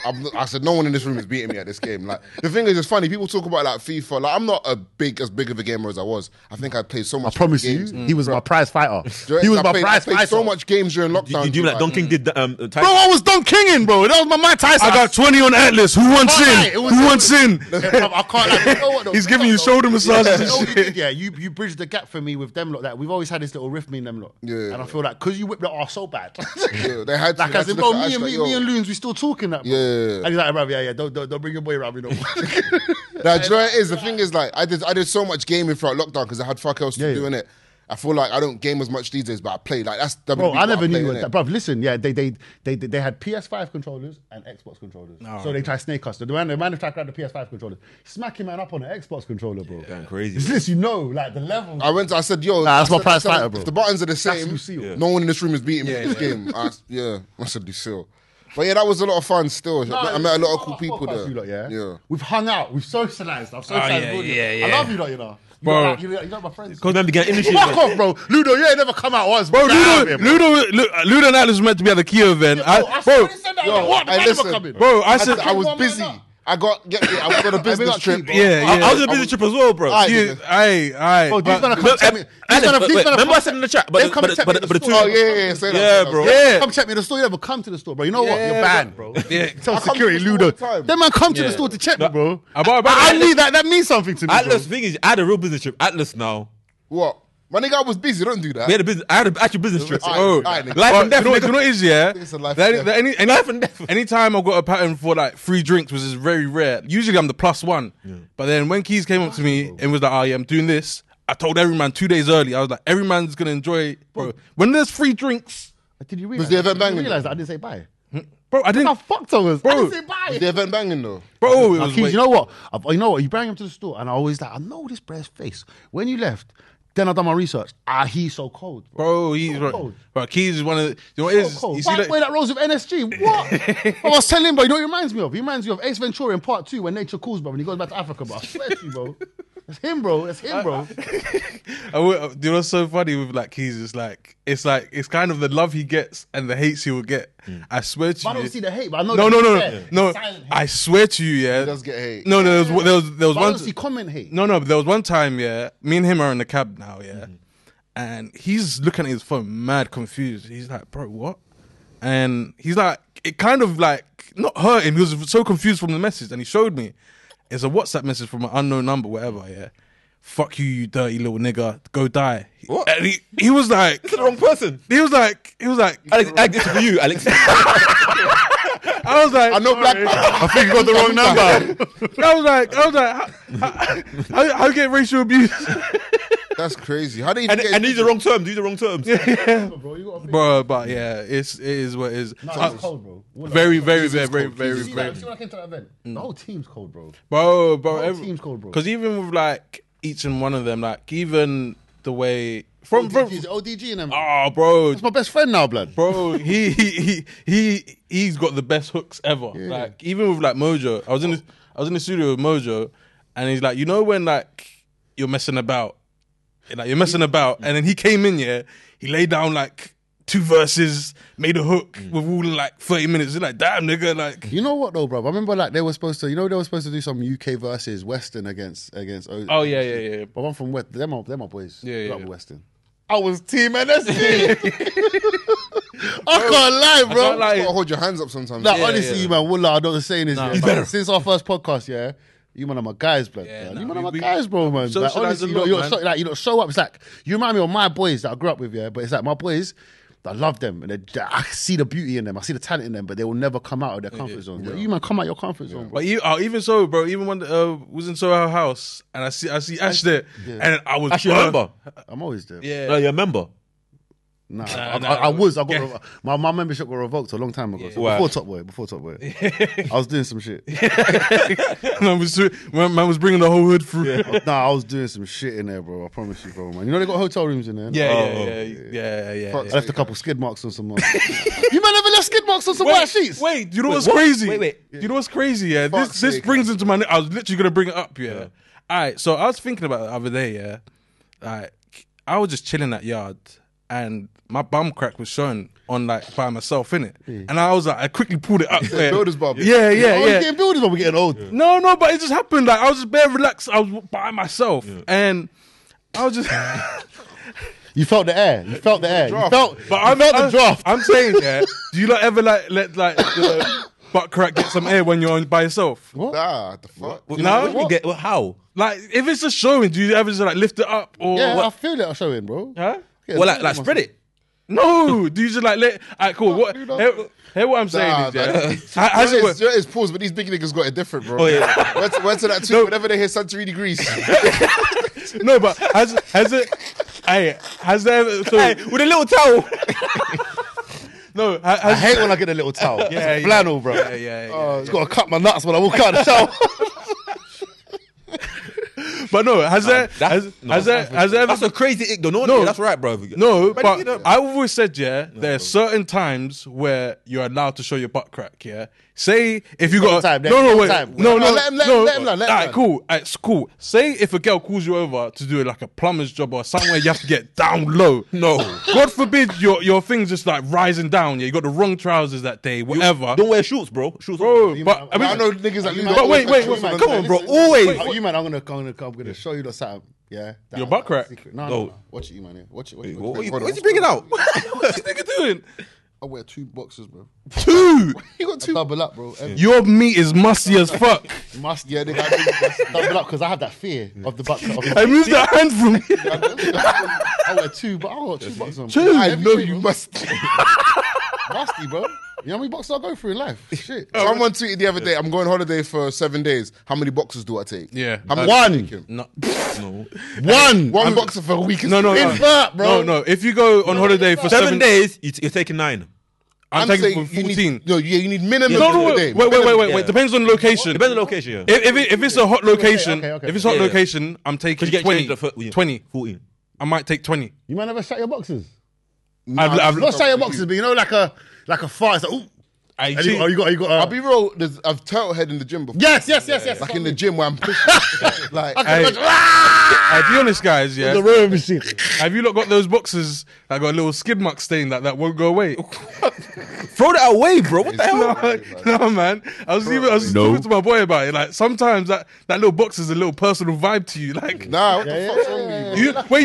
I said, "No one in this room is beating me at this game." Like the thing is, it's funny. People talk about like FIFA. Like I'm not as big of a gamer as I was. I think I played so much. I promise games. you, he was my prize fighter. He was I my played prize fighter. so much games during lockdown. You do like Don King did Tyson? Bro, I was Don Kinging, bro. That was my Mike Tyson. I got 20 on Atlas. Who wants in? Who wants in? I can't. Like, you know what, though? He's giving you shoulder massages You know what and you shit. did, yeah, you bridged the gap for me with them lot. That we've always had this little rift, me and them lot. Yeah. And I feel like because you whipped that off so bad. Yeah, they had to. Like they I had said, to bro, look at me us like, and Loons, we still talking that. Bro. Yeah. And he's like, bruv, yeah, don't bring your boy around me no more. Now, do you know what it is? The thing is, like, I did so much gaming throughout lockdown because I had fuck else to do in it. I feel like I don't game as much these days, but I play. Like that's WWE. Bro, I never what knew play, that. Bro, listen, yeah, they had PS5 controllers and Xbox controllers. So they try to snake us. The man who tried to grab the PS5 controllers, smacking man up on the Xbox controller, bro. Going crazy. It's this, you know, like the level. I said, yo, that's my I said, prize fighter, bro. If the buttons are the same, Lucille. no one in this room is beating me in this game. I said Lucille. But yeah, that was a lot of fun still. I met a lot of cool people there. You lot, Yeah. We've hung out, we've socialized. I've socialized with you. yeah. I love you lot, you know. Bro. You got my friends. Because man began initiating. Fuck off, bro. Ludo, you ain't never come out once. Bro, Get out of here, bro. Ludo and Atlas were meant to be at the Kia event. I Bro, said that. Yo, What? The hey, man never listen. come in. bro, I said, I was One busy. man up. I got a business trip. Yeah, I was on a business trip as well, bro. Alright, yeah, aye. Bro, these but- man come check me. Remember I said in the chat, They've but come and checked me at the the two. store. Oh yeah. Say that, Yeah, say that. bro. Yeah. Come check me at the store. You never come to the store, bro. You know what? You're banned, bro. Yeah. Tell I come security, to the store all Ludo. the time. Them man come to the store to check me, bro. About I need that. That means something to me, bro. Atlas thing is, I had a real business trip. Atlas now. What? My nigga, I was busy. Don't do that. We had a business. I had an actual business trip. Oh, Alright, nigga. Life and death. you know nigga. what it is, yeah? It's a life That- and that death. Life and death. Anytime I got a pattern for like free drinks, which is very rare. Usually I'm the +1. But then when Keys came up to me and was like, "Oh yeah, I'm doing this," I told every man 2 days early. I was like, "Every man's gonna enjoy it, bro. When there's free drinks, Did you realize? the event Did you banging? realize that I didn't say bye? bro, I How didn't, fucked I was. I Bro. didn't say bye. The event banging though. bro." It Now, was Keys, you know what? You bring him to the store, and I always like, I know this bread's face. When you left, then I done my research. He's so cold, bro. Bro, he's So cold. bro. Keys is one of the. You know what it is? So cold. You see, White like, boy that rolls with NSG. What? I was telling him, bro. You know what he reminds me of? He reminds me of Ace Ventura in Part 2 when nature calls, bro. When he goes back to Africa, bro. I swear to you, bro. That's him, bro. That's him, bro. you know what's so funny with like Keys? It's kind of the love he gets and the hates he will get. I swear to But I you. don't see the hate, but I know. No, that no, he's no, there. no. Silent hate. I swear to you, yeah. He does get hate. No, there was But I one. don't see comment hate. No, but there was one time, yeah. Me and him are in the cab now, yeah. And he's looking at his phone, mad confused. He's like, "Bro, what?" And he's like, it kind of like not hurt him. He was so confused from the message, and he showed me. It's a WhatsApp message from an unknown number, whatever. Yeah. Fuck you, you dirty little nigga. Go die. What? And he was like, You're the wrong person. he was like, Alex, this is for you, Alex. I was like, I know Black. I think you got the wrong number. I was like, how you get racial abuse? That's crazy. How do you and get? these are the wrong terms. These are the wrong terms. Bro, you got a Bro, but yeah, it is what it is. No, it's cold, bro. Very, very, Jesus very, cold. very, See very, that? See when I came to that event? The whole team's cold, bro. bro. The whole Every, team's cold, bro. because even with like each and one of them, like even the way from ODG and them. oh, bro, That's my best friend now, blood. bro, he's got the best hooks ever. Like even with like Mojo, I was in the studio with Mojo, and he's like, you know when like you're messing about, and then he came in, yeah, he laid down like 2 verses, made a hook with all like 30 minutes. It's like, damn, nigga, like. You know what though, bro? I remember like they were supposed to do some UK versus Western against. Oh yeah. But one from West. Them are boys. Yeah. Grew up with Western. I was Team NSG. I can't lie, bro. can't lie. You gotta hold your hands up sometimes. Like, honestly, man, wallah, I know the saying is, Nah, yeah, better. since our first podcast, yeah, you man are my guys, blood. Yeah, man. nah, You man are my we- guys, bro, man. Like, socialise honestly, a you lot, know, man. you know, show up. It's like you remind me of my boys that I grew up with, yeah. But it's like my boys. I love them, and I see the beauty in them. I see the talent in them, but they will never come out of their comfort zone. You man, come out your comfort zone, bro. But even so, bro, even when was in Soho House and I see Ash there, and I was Actually, remember? I'm always there. Yeah. No, you remember? Nah, Nah, I was. I got Yeah. my membership got revoked a long time ago. So Why? before Top Boy, I was doing some shit. man was bringing the whole hood through. Nah, I was doing some shit in there, bro. I promise you, bro, man. You know they got hotel rooms in there. Yeah. I left a couple skid marks on some. You man ever left skid marks on some white sheets? Wait, you know what's what? crazy? Wait. You know what's crazy? Yeah, Fuck's this sake, brings into my. I was literally gonna bring it up. Yeah, All right, so I was thinking about it the other day, yeah. Like, I was just chilling at yard and my bum crack was showing on like by myself, innit? And I was like, I quickly pulled it up. there. Builder's bum. Yeah, Oh, yeah. you're getting builders when we're getting old. No, but it just happened. Like, I was just bare relaxed. I was by myself. And I was just... You felt the air. You felt the air. You felt, But you felt the draft. I'm saying, yeah, do you not ever like let like the butt crack get some air when you're on by yourself? Nah, the fuck. No? You get how? Like, if it's just showing, do you ever just like lift it up or Yeah, what? I feel it showing, bro. Huh? Yeah, Well, like spread it. No, do you just like let? Alright, cool. What? Hear what I'm saying Nah, is, yeah. man. How's it work? It's pause, but these big niggas got it different, bro. Oh, yeah. Went to that tweet whenever they hear Santorini, Greece. No, but has it? Hey, has there? So, Hey, with a little towel. no, I hate when I get a little towel. Yeah, It's flannel, bro. yeah. It's got to cut my nuts when I walk out of the shower. But no, has there ever? That's a crazy ick, though. No, that's right, bro. No, But but you know- I've always said, yeah, there are certain times where you're allowed to show your butt crack, yeah. Say if you got time, no, wait, time. no, Let him learn. Alright, cool, it's cool. Say if a girl calls you over to do like a plumber's job or somewhere you have to get down low. No. God forbid your thing's just like rising down. Yeah, you got the wrong trousers that day, whatever. Don't wear shorts, bro. Shorts, Bro, You but man- I I mean, know niggas that lose. But wait, come on, bro, always. You man, I'm gonna show you the something. Yeah, Your butt crack? Secret. No, Go. no. Watch it, you man. Watch it. What's he bringing out? what's this nigga doing? I wear 2 boxes, bro. Two. You got 2. Double up, bro. Your meat is musty as fuck. Must yeah, nigga. Double up because I have that fear of the butt. I moved that hand from me. I wear 2, but I got 2 boxes on. Two? I know you must. Musty, bro. You know how many boxes I go through in life? Shit. Someone tweeted the other day, I'm going holiday for 7 days. How many boxes do I take? Yeah. How many One. do you take? No. One Boxer for a week is No. invert, bro. No. If you go on holiday for 7 7 days, you're taking 9. I'm taking for 14. You need minimum. No, a day. wait. Yeah. Depends on the location. Depends on the location, yeah. If it's a hot location, okay. if it's a hot Yeah. location, I'm taking Because you get 20. changed at 14. 20. I might take 20. You might never shut your boxes. I've Not shut your boxes, but you know, like a fart. It's like, ooh. I And you got. I'll be real. I've turtle head in the gym before. Yes. Like in the gym where I'm pushing. Like, I'll be honest, guys. Yeah. The rowing machine. Have you lot got those boxes that got a little skid mark stain that won't go away? Throw that away, bro. What the hell? No, man. I was talking to my boy about it. Like sometimes that little box is a little personal vibe to you. Like nah, what the fuck's wrong with you, bro?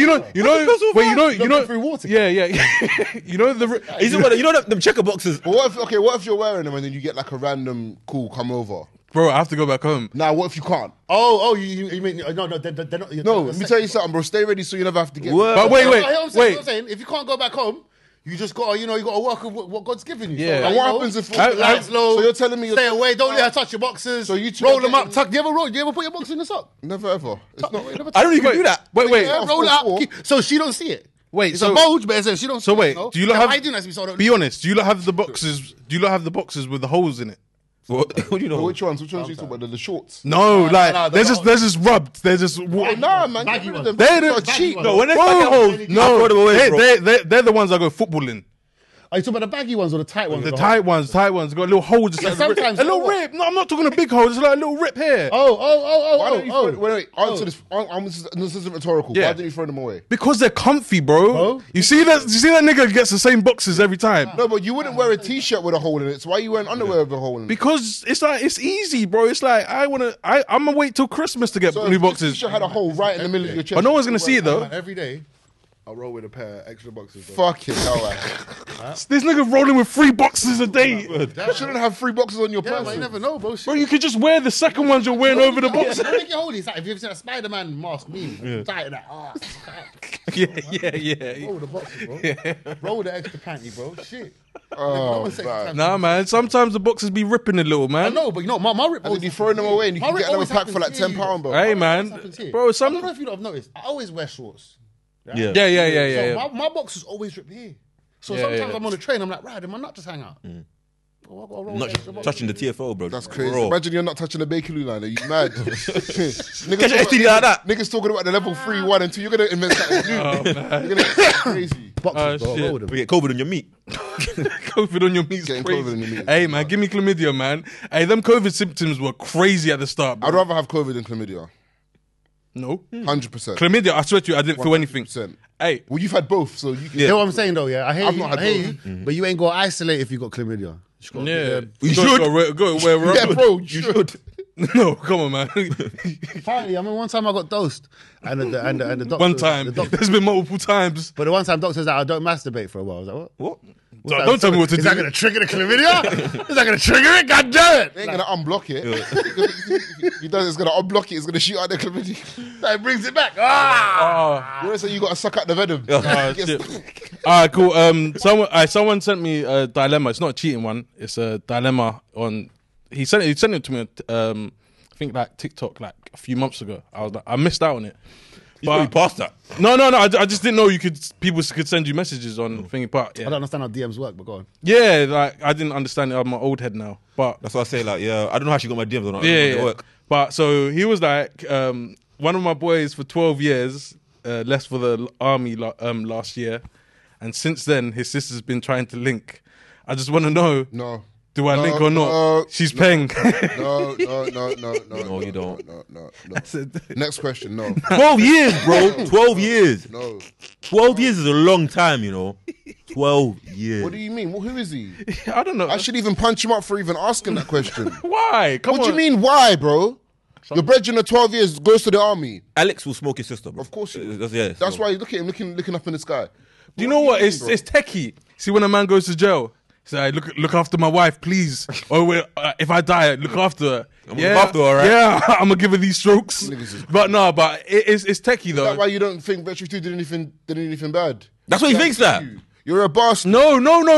you know. Through water. Yeah. You know You know them checker boxes. But what if you're wearing them and then you get like a random call come over? bro. I have to go back home. Now, what if you can't? You mean no? They're not. No, let me tell you something, bro. Stay ready so you never have to get. But wait. I'm saying, if you can't go back home, you just got to, you got to work with what God's given you. Yeah. So, And what happens if lights low? So you're telling me Stay away. Don't let her touch your boxes. So you two roll are them up. getting- Tuck. Do you ever put your boxes in the sock? Never ever. It's not. I don't even do that. Wait. Yeah, roll it up so she don't see it. Wait, It's so- a bulge, but she don't. So see wait, it, no? do you lot Yeah, have? why do that to me so I don't- Be honest. Do you lot have the boxes? Do you lot have the boxes with the holes in it? What do you know? Which ones? Which ones are you talking about? The shorts? No, like no, they're the- just rubbed. They're just. Oh, nah, man. Baggy Get rid of ones. them. They're They're the- cheap. Baggy No, when they Bro, fucking holes, I no, throw them away, bro. they're the ones that go footballing. Are you talking about the baggy ones or the tight ones? The tight ones got a little hole, just Yeah, like sometimes a little you know rip. No, I'm not talking a big hole. Just like a little rip here. Why don't you throw, wait, answer this. This isn't rhetorical. Yeah. Why don't you throw them away? Because they're comfy, bro. Bro? You see that nigga gets the same boxes every time. No, but you wouldn't wear a t-shirt with a hole in it. So why are you wearing underwear with a hole in it? Because it's easy, bro. It's like I'm gonna wait till Christmas to get So new if boxes. the t-shirt had a hole right in the middle of your chest. But no one's gonna see it though. Every day, I'll roll with a pair of extra boxes. Fucking hell, man. This nigga rolling with 3 boxes a day. You shouldn't have 3 boxes on your Yeah, but you person. never know, bro. Bro, you could just wear the second ones you're wearing over the boxes. Don't make it holy. It's like if you've seen a Spider-Man mask meme, tight that. Yeah. Roll with the boxes, bro. Roll with the extra panty, bro. Shit. Oh, Never say man. time. Nah, man. Sometimes the boxes be ripping a little, I man. know, but my rip. And then you throw them away and you My can rip get another always pack for like happens here, £10, bro. Hey, Always man. happens here. Bro, I don't know if you have noticed. I always wear shorts. Yeah. Yeah. So my boxes always rip here. So Yeah, sometimes yeah. I'm on the train. I'm like, right, did my nut just hang out? Bro, I gotta roll Not with extra boxes. touching the TFO, bro. That's crazy. Bro. Imagine you're not touching the Bakerloo line. Are you mad? Catch an STD like that. Niggas talking about the level 3, 1, and 2. You're going to invent that new. You're going to get crazy. Boxes, bro. shit. Roll with them. We get COVID on your meat. COVID on your meat's Getting crazy. COVID on your meat. Hey, man, give me chlamydia, man. Hey, them COVID symptoms were crazy at the start, bro. I'd rather have COVID than chlamydia. No. 100%. Chlamydia, I swear to you, I didn't feel anything. 100%. Hey, Well, you've had both, so you can. You know what I'm saying though? Yeah, I hear I've you. not had I hear both. you. But you ain't got to isolate if you got chlamydia. You gotta- yeah. You should. Go where Yeah, bro, you should. No, come on, man. Apparently, I mean, one time I got dosed, and the doctor. One time. the doctor, There's been multiple times. but the one time doctor said I don't masturbate for a while. I was like, what? What's that? Don't tell me what to Is do. that going to trigger the chlamydia? Is that going to trigger it? God damn it! It ain't gonna unblock it. He does. It's gonna unblock it. It's gonna shoot out the chlamydia. That brings it back. Ah! Oh, You know, so you gotta suck out the venom. shit. All right, cool. Someone sent me a dilemma. It's not a cheating one. It's a dilemma on. He sent it to me. I think like TikTok like a few months ago. I missed out on it. You probably passed that. No. I just didn't know people could send you messages on Thingy Part. I don't Yeah. understand how DMs work, but go on. Yeah, like I didn't understand it. I'm an old head now, but That's why I say like, yeah, I don't know how she got my DMs or not. yeah. Work. But so he was like, one of my boys for 12 years left for the army last year, and since then his sister's been trying to link. I just want to know, No. do I link or not? no, She's paying. No, No, you don't. No. Next question. No. 12 years, bro. 12 years. No. 12 years is a long time, you know. 12 years. What do you mean? Well, who is he? I don't know. I should even punch him up for even asking that question. Why? Come What on. do you mean? Why, bro? Your brethren of 12 years goes to the army. Alex will smoke his sister, bro. Of course he will. That's Why you look at him looking up in the sky. Do you know what? It's techie. See, when a man goes to jail, he's like, look after my wife, please. Or if I die, look after her. I'm gonna look after her, right? Yeah, I'm gonna give her these strokes. But no, but it's techie though. That's why you don't think Veteran 2 did anything bad. That's why he thinks that. You're a bastard. No.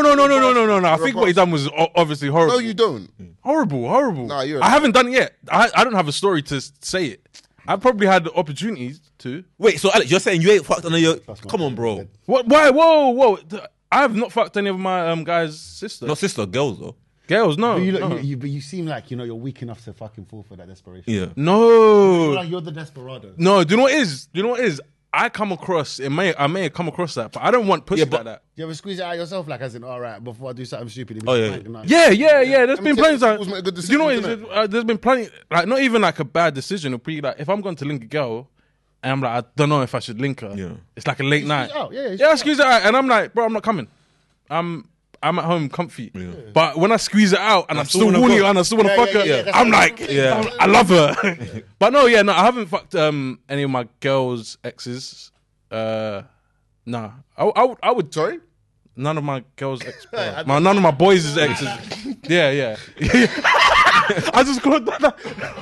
I think what he done was obviously horrible. No, you don't. Horrible. Nah, you're- I haven't done it yet. I don't have a story to say it. I probably had the opportunities to. Wait, so Alex, you're saying you ain't fucked on your... Come on, bro. What? Why? Whoa! I have not fucked any of my guys' sisters. Not sister, girls, though. Girls, no. But no. but you seem like you're weak enough to fucking fall for that desperation. Yeah. No. Like you're the desperado. No, do you know what it is? I come across I may have come across that, but I don't want pussy like that. You ever squeeze it out yourself, like as in, all right, before I do something stupid? Oh, yeah. Yeah. There's been plenty of Always times. make a good Do you know what decision, it is? There's been plenty, like not even like a bad decision. It'll be like if I'm going to link a girl, and I'm like, I don't know if I should link her. Yeah. It's like a late night. it out, yeah, I squeeze it out, and I'm like, bro, I'm not coming. I'm at home comfy. But when I squeeze it out and I'm still wanna horny go. and I still want to Yeah, fuck yeah, her, yeah, that's I'm what like, Yeah. I love her. But no, I haven't fucked any of my girls' exes. Nah, I would. Sorry? None of my girls' ex. None of my boys' exes. Yeah. I just called that.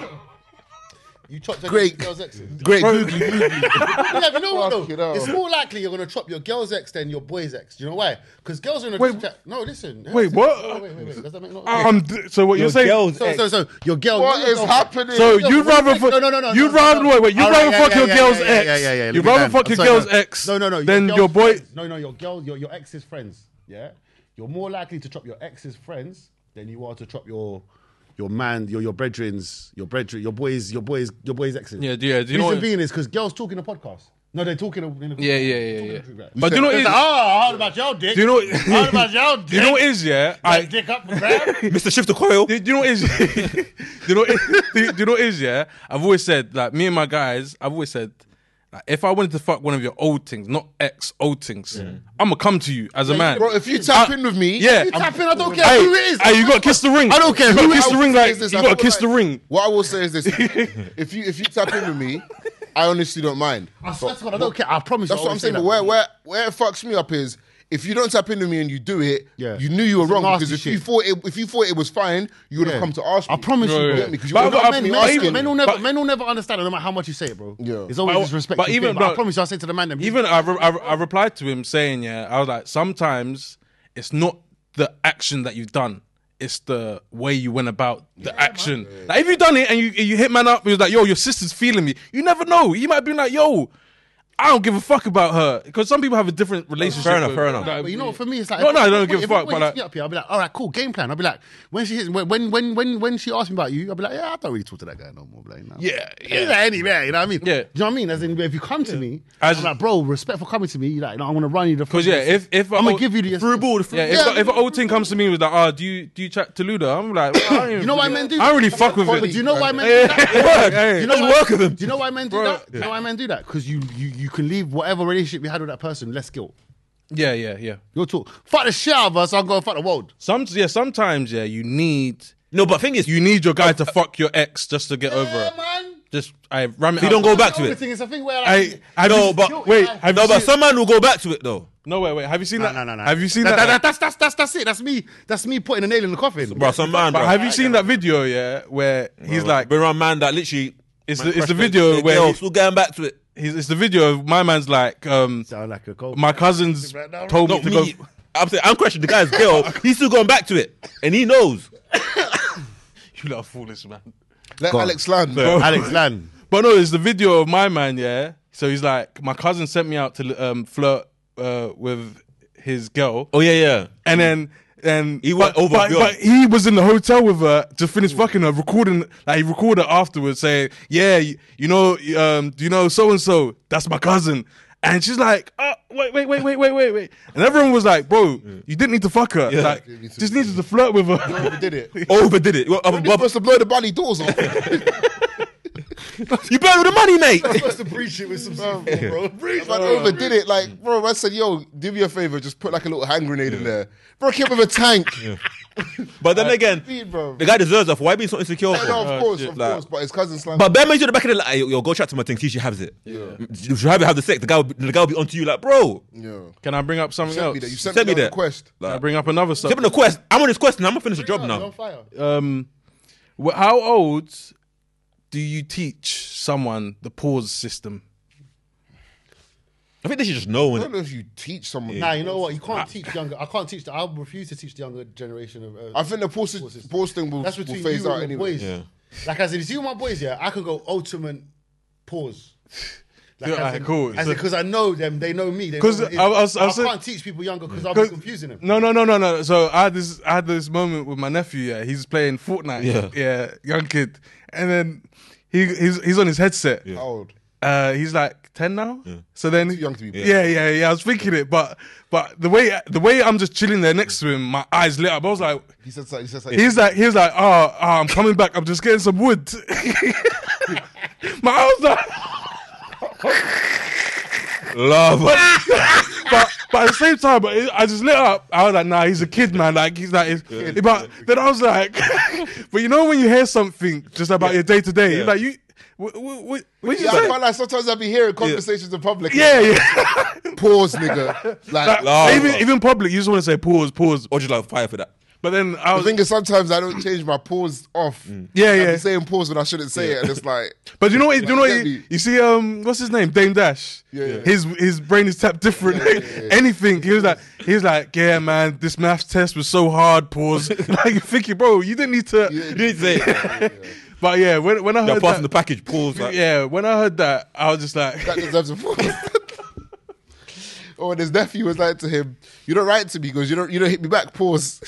You chopped your Great. girl's ex. Great Bro. googly. Yeah, you know what Fuck it though? out. It's more likely you're gonna chop your girl's ex than your boy's ex. Do you know why? Because girls are in a Wait, group chat. No, listen. wait, what? Oh, wait. Does that make no sense? So what you're saying? So your girl. What is happening? So you'd rather fuck? No. You'd rather wait. You'd All rather right, fuck your girl's yeah, ex. yeah. You'd Let me rather land. fuck I'm your sorry, girl's no. ex. No. Than girl's your boy. friends. No, your girl, your ex's friends. Yeah, you're more likely to chop your ex's friends than you are to chop your man, your brethren's, your boys' exes. Yeah. Do you know? Reason What, being is because girls talk in a podcast. No, they're talking in a group Yeah. chat. But do you know what it It's is? like, I heard about your dick. Do you know? What, I heard about your dick. do you know what it is? Yeah. Like, dick up for grab. Mr. Shift the Coil. Do you know what it is? do you know what it is? Yeah. I've always said, like me and my guys, I've always said, like, if I wanted to fuck one of your old things, not old things, I'm gonna come to you as a man. Bro, if you tap in with me, Yeah. You tap in, I don't care Hey, who it is. hey, you gotta kiss the ring. I don't care You who gotta it kiss is. the ring. I will Like say this, you I gotta feel kiss the like- ring. What I will say is this: if you tap in with me, I honestly don't mind. I swear to God, I don't care. I promise. That's I what I'm always saying. say But that. where it fucks me up is if you don't tap into me and you do it, Yeah. you knew you were It's wrong nasty because if shit. you thought it was fine, you would have Yeah. come to ask me. I promise you, Yeah, bro. yeah. Get me? 'Cause you But- would've but- come to me but asking. even- men will never understand it no matter how much you say it, bro. Yeah. It's always But- disrespectful. but even, thing, but I bro, promise you, I say to the man, them, Even I replied to him saying, I was like, sometimes it's not the action that you've done. It's the way you went about the action. Like if you done it and you hit man up, he was like, yo, your sister's feeling me. You never know. You might be like, yo, I don't give a fuck about her because some people have a different relationship. Fair enough, with- fair enough. like, But you know what? For me, it's like No, I don't give a fuck, But but like- up here, I'll be like, all right, cool, game plan. I'll be like, when she hits, when she asks me about you, I'll be like, yeah, I don't really talk to that guy no more. Like, no. Yeah, Anyway, you know what I mean? Yeah. Do you know what I mean? As in, if you come to me, As- I'm like, bro, respect for coming to me. Like, no, I'm gonna run you the. Because if I'm gonna give you the Through ball, Yeah, if an old thing comes to me with like, oh, do you chat to Luda? I'm like, well, I don't even- You know why men do? I don't really fuck with But it. do you know why men do that? Hey, You know Let's work with them. Do you know why men do that? Do you know why men do that? Because you can leave whatever relationship you had with that person less guilt. yeah. You'll talk. Fuck the shit out of us. I'll go fuck the world. Sometimes you need No, but thing is, your guy to fuck your ex just to get over it. man. Just I ram it. you out. don't go back to The it. thing is, I think where No, but wait, have no, you but seen, some man will go back to it though. no wait. Have you seen that? No. Have you seen that? That's it. That's me putting a nail in the coffin. Bro, some man, But bro. have you seen that video? Yeah, where he's like, been around man that literally. it's man the crashed video their where girl, still going back to it. it's the video of my man's like, Sound like a cold. my cousins told me Not to me. go. I'm saying I'm questioning the guy's girl. He's still going back to it, and he knows. You lot are foolish, man. Let Alex land. Alex Land. But no, it's the video of my man, yeah. So he's like, my cousin sent me out to flirt with his girl, Oh yeah. and then He went over beyond. but he was in the hotel with her to finish fucking her, recording. Like he recorded afterwards, saying, "Yeah, do you know so and so? That's my cousin." And she's like, "Oh, wait," and everyone was like, "Bro, you didn't need to fuck her. Like, just needed to flirt with her." Did it. Overdid it. You're supposed to blow the bloody doors off. You better with the money, mate. Supposed to breach it with some C4, bro. Man overdid it. Like, bro, I said, yo, do me a favor, just put like a little hand grenade in there. Bro, keep with a tank. But then again, Bro. the guy deserves that. For why being so insecure? For? No, of course, like- but his cousin slammed. But Ben made you the back of the like, yo, go chat to my thing. See, she has it. You should have the sex. The guy will be onto you like, bro. Yeah. Can I bring up something Sent else? me that. You sent Send me me that that. request. Can I bring up another Give him subject? the quest. I'm on this quest now. I'm gonna finish the job You're now. on fire. How old do you teach someone the pause system? I think they should just know. I don't know if you teach someone. Nah, you know what? You can't teach younger. I can't teach. I refuse to teach the younger generation of. I think the pause thing will That's will between phase you out and your anyway. boys. Yeah. Like as in, see my boys, yeah, I can go ultimate pause. Yeah, alright, cool. Because I know them, they know me. 'Cause I I said- can't teach people younger because I'll be confusing them. No. So I had this moment with my nephew. Yeah, he's playing Fortnite. Yeah, young kid, and then he's on his headset. How old? He's like 10 now. So then Too young to be. Yeah. I was thinking it, but the way I'm just chilling there next to him, my eyes lit up. I was like, He said something. he was like, oh, I'm coming back. I'm just getting some wood. I was like. Love. But at the same time, I just lit up. I was like, nah, he's a kid, man. Like, he's like, but then I was like, but you know when you hear something just about your day to day, like you, what you Yeah, I say? can't lie. Sometimes I be hearing conversations in public. Yeah. Pause, nigga. Like, Like, even public, you just want to say pause. Or just like fire for that. But then I the was, thing is, sometimes I don't change my pause off. Yeah, I yeah. be saying pause when I shouldn't say it, and it's like, but you know what? Get me. You see, what's his name? Dame Dash. Yeah. His brain is tapped different. Anything. He was like, yeah, man, this maths test was so hard. Pause. Like you're thinking, bro, you didn't need to. You didn't say it. But yeah, when I They're heard passing that, the package. Pause. Like, yeah, when I heard that, I was just like, that deserves a pause. Or when his nephew was like to him, "You don't write to me because you don't hit me back." Pause.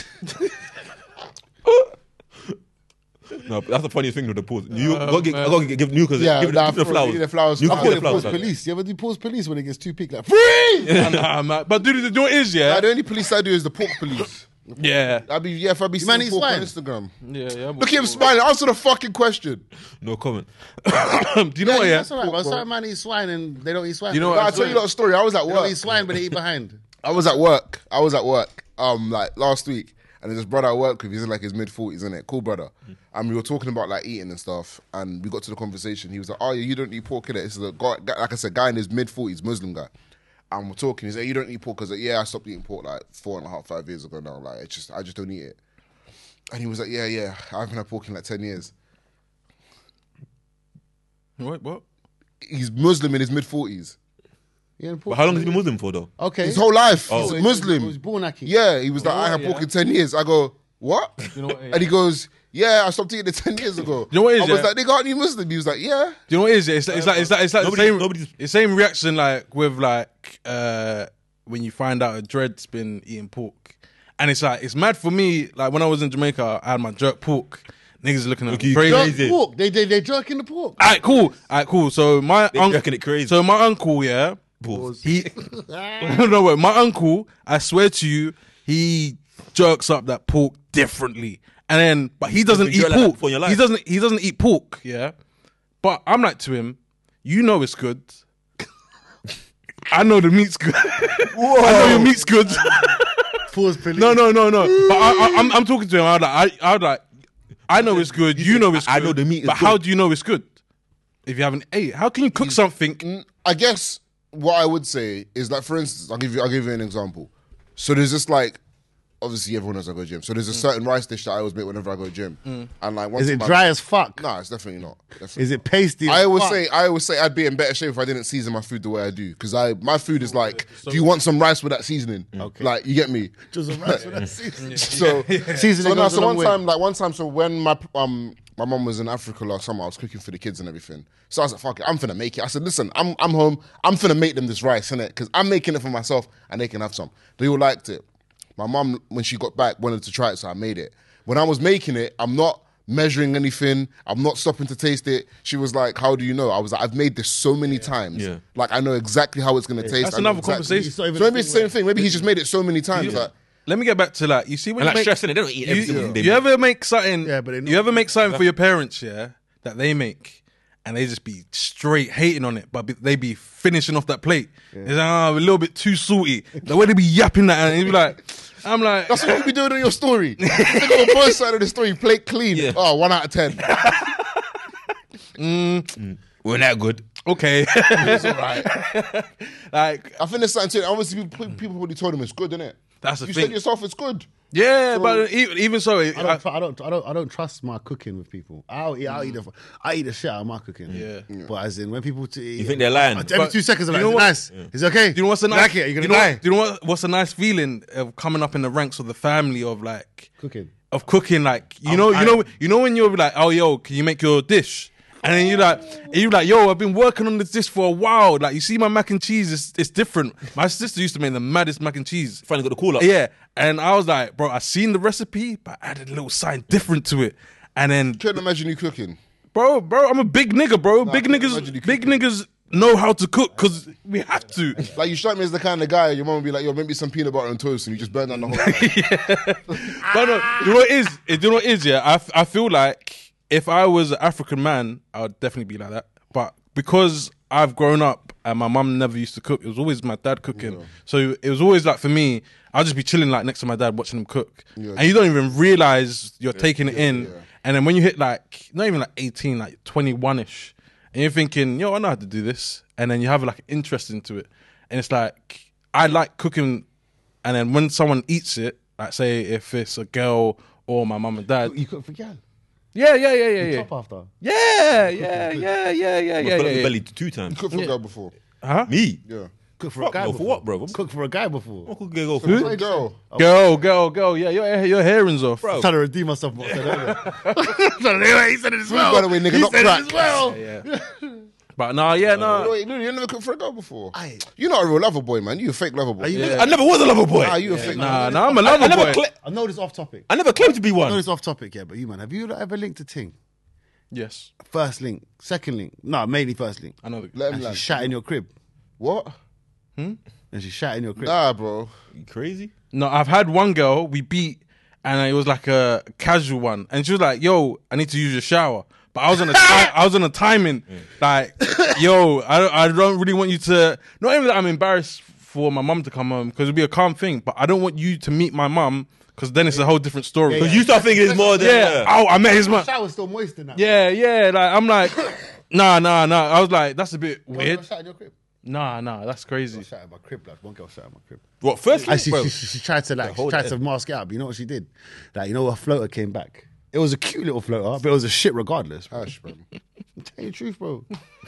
No, that's the funniest thing with the pause. I gotta give new because Yeah, give nah, the bro, flowers. give the flowers. You I can call give it the flowers. Pause police. You ever do pause police when it gets too peak? Like nah, man. But dude, the what is, yeah, The only police I do is the pork police. yeah, If I be man seeing eats pork on swine. Instagram. yeah. Look at him smiling. Answer the fucking question. No comment. Do you know what? Yeah, That's all right. But some man eat swine and they don't eat swine. You know They what? I'll tell you a story. I was at don't work. eat swine, but they eat behind. I was at work. Like last week, and there's this brother I work with. He's in like his mid-40s, isn't it? Cool brother. And we were talking about like eating and stuff, and we got to the conversation. He was like, "Oh, yeah, you don't eat pork, innit?" This is a guy, like I said, guy in his mid-40s, Muslim guy. And we're talking. He's like, "You don't eat pork?" I was like, "Yeah, I stopped eating pork like 4.5, 5 years ago now. Like, I just don't eat it." And he was like, "Yeah, I haven't had pork in like 10 years." what? He's Muslim in his mid-40s. Yeah, But how long has he been Muslim for though? Okay. His whole life, he's So a Muslim. He was born like it. Yeah, he was like, "I had yeah. pork in 10 years." I go, "What?" You know what? And he goes, Yeah, I stopped eating it 10 years ago. You know what it is, I was yeah? like, nigga, aren't you Muslim? He was like, yeah. Do you know what it is? It's like the same. nobody's- It's the same reaction like with like when you find out a dread's been eating pork, and it's like it's mad for me. Like when I was in Jamaica, I had my jerk pork. Niggas looking at me you crazy. Jerk crazy. pork. They jerking the pork. Alright, cool. So my jerking it crazy. So my uncle, yeah, Pause. he no wait, my uncle, I swear to you, he jerks up that pork differently. And then, but he doesn't been eat jerked like that pork. before in your He life? doesn't eat pork, yeah. But I'm like to him, you know it's good. I know the meat's good. I know your meat's good. Pause, please. No. But I'm talking to him. I was like, I know it's good. You know it's good. I know the meat is But good. how do you know it's good if you haven't ate it? How can you cook something? I guess what I would say is like, for instance, I'll give you an example. So there's this like, obviously everyone knows I go gym. So there's a certain rice dish that I always make whenever I go gym. And like, once Is it in my- dry as fuck? Nah, it's definitely not. Definitely Is not. it pasty? I as always fuck? say I'd be in better shape if I didn't season my food the way I do. Because my food is like, do you want some rice with that seasoning? Okay. Like, you get me? Just a rice with that seasoning. So, Seasoning goes a long way. one time, so when my mum was in Africa last summer, I was cooking for the kids and everything. So I was like, fuck it, I'm finna make it. I said, listen, I'm home, I'm finna make them this rice, innit? Because I'm making it for myself and they can have some. They all liked it. My mum, when she got back, wanted to try it, so I made it. When I was making it, I'm not measuring anything. I'm not stopping to taste it. She was like, how do you know? I was like, I've made this so many times. Yeah. Like, I know exactly how it's going to taste. That's I know another exactly- conversation. So even So maybe it's the same thing. Maybe he's just made it so many times. Like, Let me get back to like you see when And you like make, stressing it, they don't eat every single thing they you make. ever make something? Yeah, but they know- you ever make something for your parents? Yeah, that they make, and they just be straight hating on it, but they be finishing off that plate. It's like, a little bit too salty. The way they be yapping that, and you be like, I'm like, that's what you be doing on your story. You think on both sides of the story, plate clean. Yeah. Oh, 1 out of 10. We're not good. okay, It's all right. like I think there's something to it. Obviously, people already told him it's good, innit? that's the You thing. said yourself it's good. Yeah, but even so, I don't trust my cooking with people. I eat the shit out of my cooking. Yeah. But as in when people You think they're lying? every But 2 seconds, I'm you like, know it's what- nice. It's okay. Do you know what's a You nice? like it? You're do gonna you know, die. do you know what's a nice feeling of coming up in the ranks of the family of like Cooking. of cooking? Like you know when you're like, oh yo, can you make your dish? And then you're like, yo, I've been working on this dish for a while. Like, you see my mac and cheese, it's different. My sister used to make the maddest mac and cheese. Finally got the call up. Yeah. And I was like, bro, I seen the recipe, but I added a little something different to it. And then, Couldn't imagine you cooking. bro, I'm a big nigga, bro. Big I can't imagine you niggas know how to cook because we have to. Like, you strike me as the kind of guy, your mom would be like, yo, maybe some peanut butter and toast, and you just burn down the whole thing. But no, you know what it is? You know what it is, yeah? I feel like if I was an African man, I would definitely be like that. But because I've grown up and my mum never used to cook, it was always my dad cooking. Yeah. So it was always like, for me, I'll just be chilling like next to my dad watching him cook. Yeah. And you don't even realize you're taking it in. Yeah. And then when you hit like, not even like 18, like 21-ish, and you're thinking, yo, I know how to do this. And then you have like an interest into it. And it's like, I like cooking. And then when someone eats it, like say if it's a girl or my mum and dad. You cook for gal? Yeah. Top after. Yeah. Fill up the belly 2 times. Cooked for a girl before. Huh? Me? Yeah. Cook for a guy no, before. for what, bro? Cook for a guy before. What could go for? For a girl. Girl. Yeah, your hearing's off. Bro. I'm trying to redeem myself. He said it as well. By the way, nigga, He not said crack. it as well. Yeah. But no. Wait, you never cooked for a girl before? You're not a real lover boy, man. You a fake lover boy. I never was a lover boy. You a fake Nah, lover boy. I'm a lover boy. I know this off topic. I never claimed to be I know one. this off topic, yeah, but you, man, have you ever linked a ting? Yes, First link, second link. No, mainly first link. I know. Let him And she land. shat in your crib. What? And she shat in your crib. Nah, bro. You crazy? No, I've had one girl we beat, and it was like a casual one, and she was like, "Yo, I need to use your shower." But I was on a timing, like, "Yo, I don't really want you to." Not even that I'm embarrassed for my mum to come home because it'd be a calm thing, but I don't want you to meet my mum because then it's a whole different story. Because you start thinking it's more than. Yeah. Oh, I met his mum. Shower's still moist in that. Yeah. Like I'm like, nah. I was like, that's a bit Girl weird. shat in your crib. Nah, that's crazy. Shat in my crib, like one girl shat in my crib. What, first And bro? she tried to like, she hold tried it. to mask it out. But you know what she did? Like, you know, her floater came back. It was a cute little floater, but it was a shit regardless. Bro. Hush, bro. Tell you the truth, bro.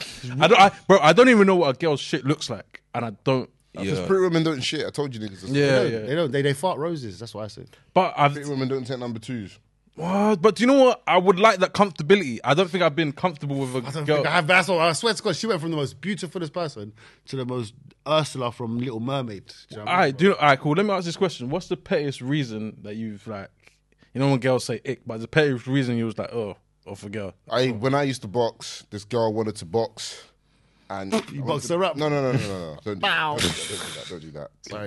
I don't even know what a girl's shit looks like, and I don't. Because Yeah. pretty women don't shit. I told you niggas. This. Yeah. They don't. They fart roses. That's what I said. But Pretty women don't take number 2s. What? But do you know what? I would like that comfortability. I don't think I've been comfortable with a I don't girl. think I have. That's all. I swear to God, she went from the most beautifulest person to the most Ursula from Little Mermaid. Do you know what I mean? All right, cool. Let me ask this question. What's the pettiest reason that you've like, you know when girls say ick, but the pettiest reason you was like, oh, off a girl. When I used to box, this girl wanted to box. And You boxed her up. No. Don't do that. Sorry.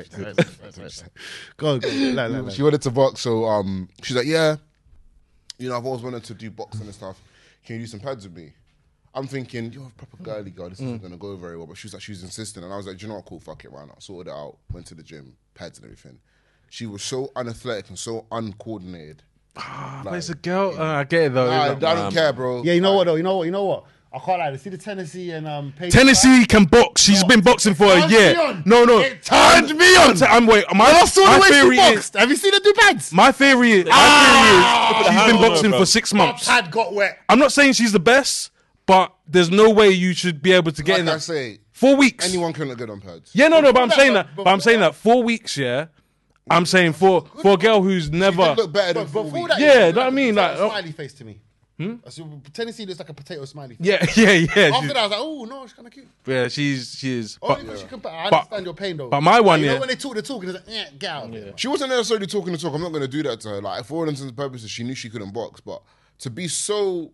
Go on. Like. She wanted to box, so she's like, yeah, you know, I've always wanted to do boxing and stuff. Can you do some pads with me? I'm thinking, you're a proper girly girl. This isn't gonna go very well. But she was insistent, and I was like, do you know what? Cool, fuck it, why not? Sorted it out. Went to the gym, pads and everything. She was so unathletic and so uncoordinated. But it's a girl. I get it though. I don't care, bro. Yeah, you know what though? You know what? I can't lie. See the Tennessee and Paige Tennessee can box. She's been boxing for a turned year. me on. No. It turned me on. I'm wait. My theory is. Have you seen her do pads? My theory is. She's been boxing for 6 months. Pad got wet. I'm not saying she's the best, but there's no way you should be able to get Like in I that. say, 4 weeks. anyone can look good on pads. Yeah, no, but I'm saying that, that. But I'm saying that 4 weeks. Yeah, I'm saying for a girl who's never. She did look better than But 4 before weeks. that, Yeah, it's know what I mean? Like, Like, smiley face to me. Tennessee looks like a potato smiley face. Yeah. After that, I was like, oh no, she's kind of cute. Yeah, she is. Only because she can. I but- understand your pain though. but my one, you yeah. know when they talk the talk, and it's like, get out. Yeah. She wasn't necessarily talking the talk. I'm not going to do that to her. Like, for all intents and purposes, she knew she couldn't box. But to be so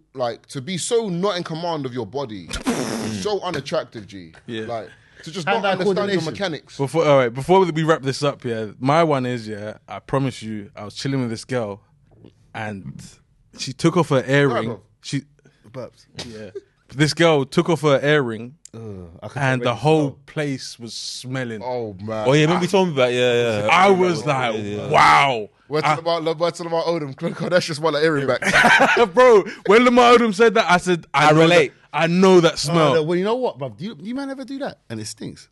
not in command of your body, so unattractive, G. Yeah. Like, to just Hand-eye not understand your coordination. mechanics. Before we wrap this up, yeah, my one is, yeah, I promise you, I was chilling with this girl, and she took off her earring. bro. Burps. Yeah, this girl took off her earring, I can and get the ready whole to place was smelling. Oh, man. Oh yeah, remember you told me about yeah. I was like, wow. We're talking about Odom. Kardashian smell like earring back. Bro, when Lamar Odom said that, I said, I know relate. that- I know that go. smell. Well, you know what, bro? Do you man ever do that? And it stinks.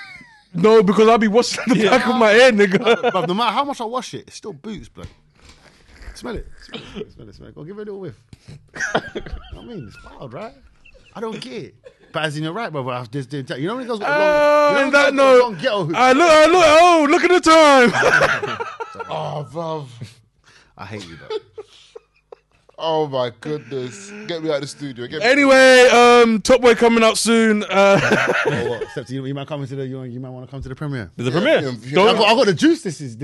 No, because I'll be washing the back of my hair, nigga. But no matter how much I wash it, it still boots, blood. Smell it. Smell it. Go give it a little whiff. I mean, it's wild, right? I don't care. But as in, you're right, brother. You know when it goes with On that long note, ghetto hoop? look at the time. Oh, bruv. I hate you, bro. Oh, my goodness. Get me out of the studio. Anyway, Top Boy coming out soon. Except you might come into the. You might want to come to the premiere. There's a premiere. Yeah. I got the juice. This is.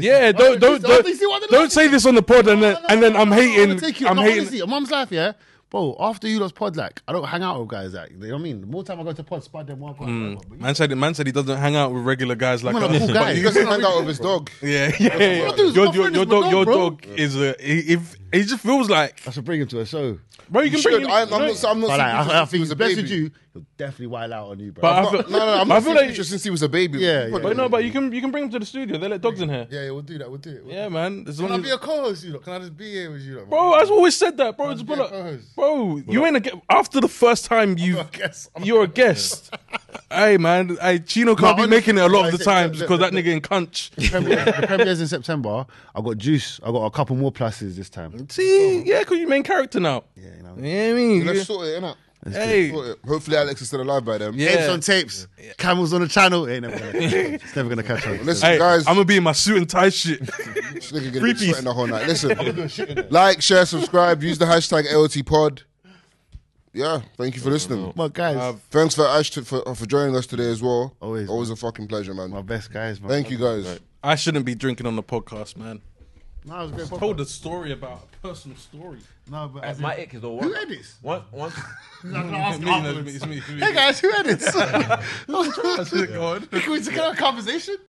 Don't say this on the pod and then I'm hating. I'm hating. Honestly, Mum's life, yeah. Bro, after you lost pod, like I don't hang out with guys like you know what I mean. The more time I go to pod, spud them one pod. Man said he doesn't hang out with regular guys like I'm a us. cool guy. He doesn't hang out with his dog. Yeah. I do is my friend is my dog, Your bro. dog is he just feels like, I should bring him to a show. bro. You can Should. bring him. I'm not But saying like, I think he was it's a best baby. with you. He'll definitely wild out on you, bro. But I No, feel, I'm I not feel saying like, pictures since he was a baby. Yeah, yeah. but no, but you can bring him to the studio. They let dogs in here. Yeah, we'll do that. We'll do it. Yeah, man. As Can long I as, be a co-host? You know? Can I just be here with you? Know, bro, I've always said that, bro. I'll Just be pull a up. co-host. Bro, you ain't after the first time a guest. you're a guest. Hey man, Chino can't be honestly, making it a lot of like the I said, times look, because that nigga in Cunch. The premiere's in September. I got juice. I got a couple more pluses this time. See, yeah, because you main character now. Yeah, you know. You know what I mean? Let's sort it, innit? Hey, Sort it. Hopefully Alex is still alive by then. Yeah. Tapes on tapes. Camels on the channel. Ain't never gonna it's never gonna catch up. Listen, hey, guys, I'm gonna be in my suit and tie shit. this nigga gonna be Three-piece. sweating the whole night. Listen, like, share, subscribe, use the hashtag LTPod. Yeah, thank you for listening. Well, guys, Thanks for Ash for joining us today as well. Always, a fucking pleasure, man. my best guys. Man. Thank you, guys. I shouldn't be drinking on the podcast, man. No, it was a great podcast. Told a story about a personal story. No, but as in- My ick is the one. who edits? One. It's me. Hey guys, who edits? Go on. Can we take a conversation?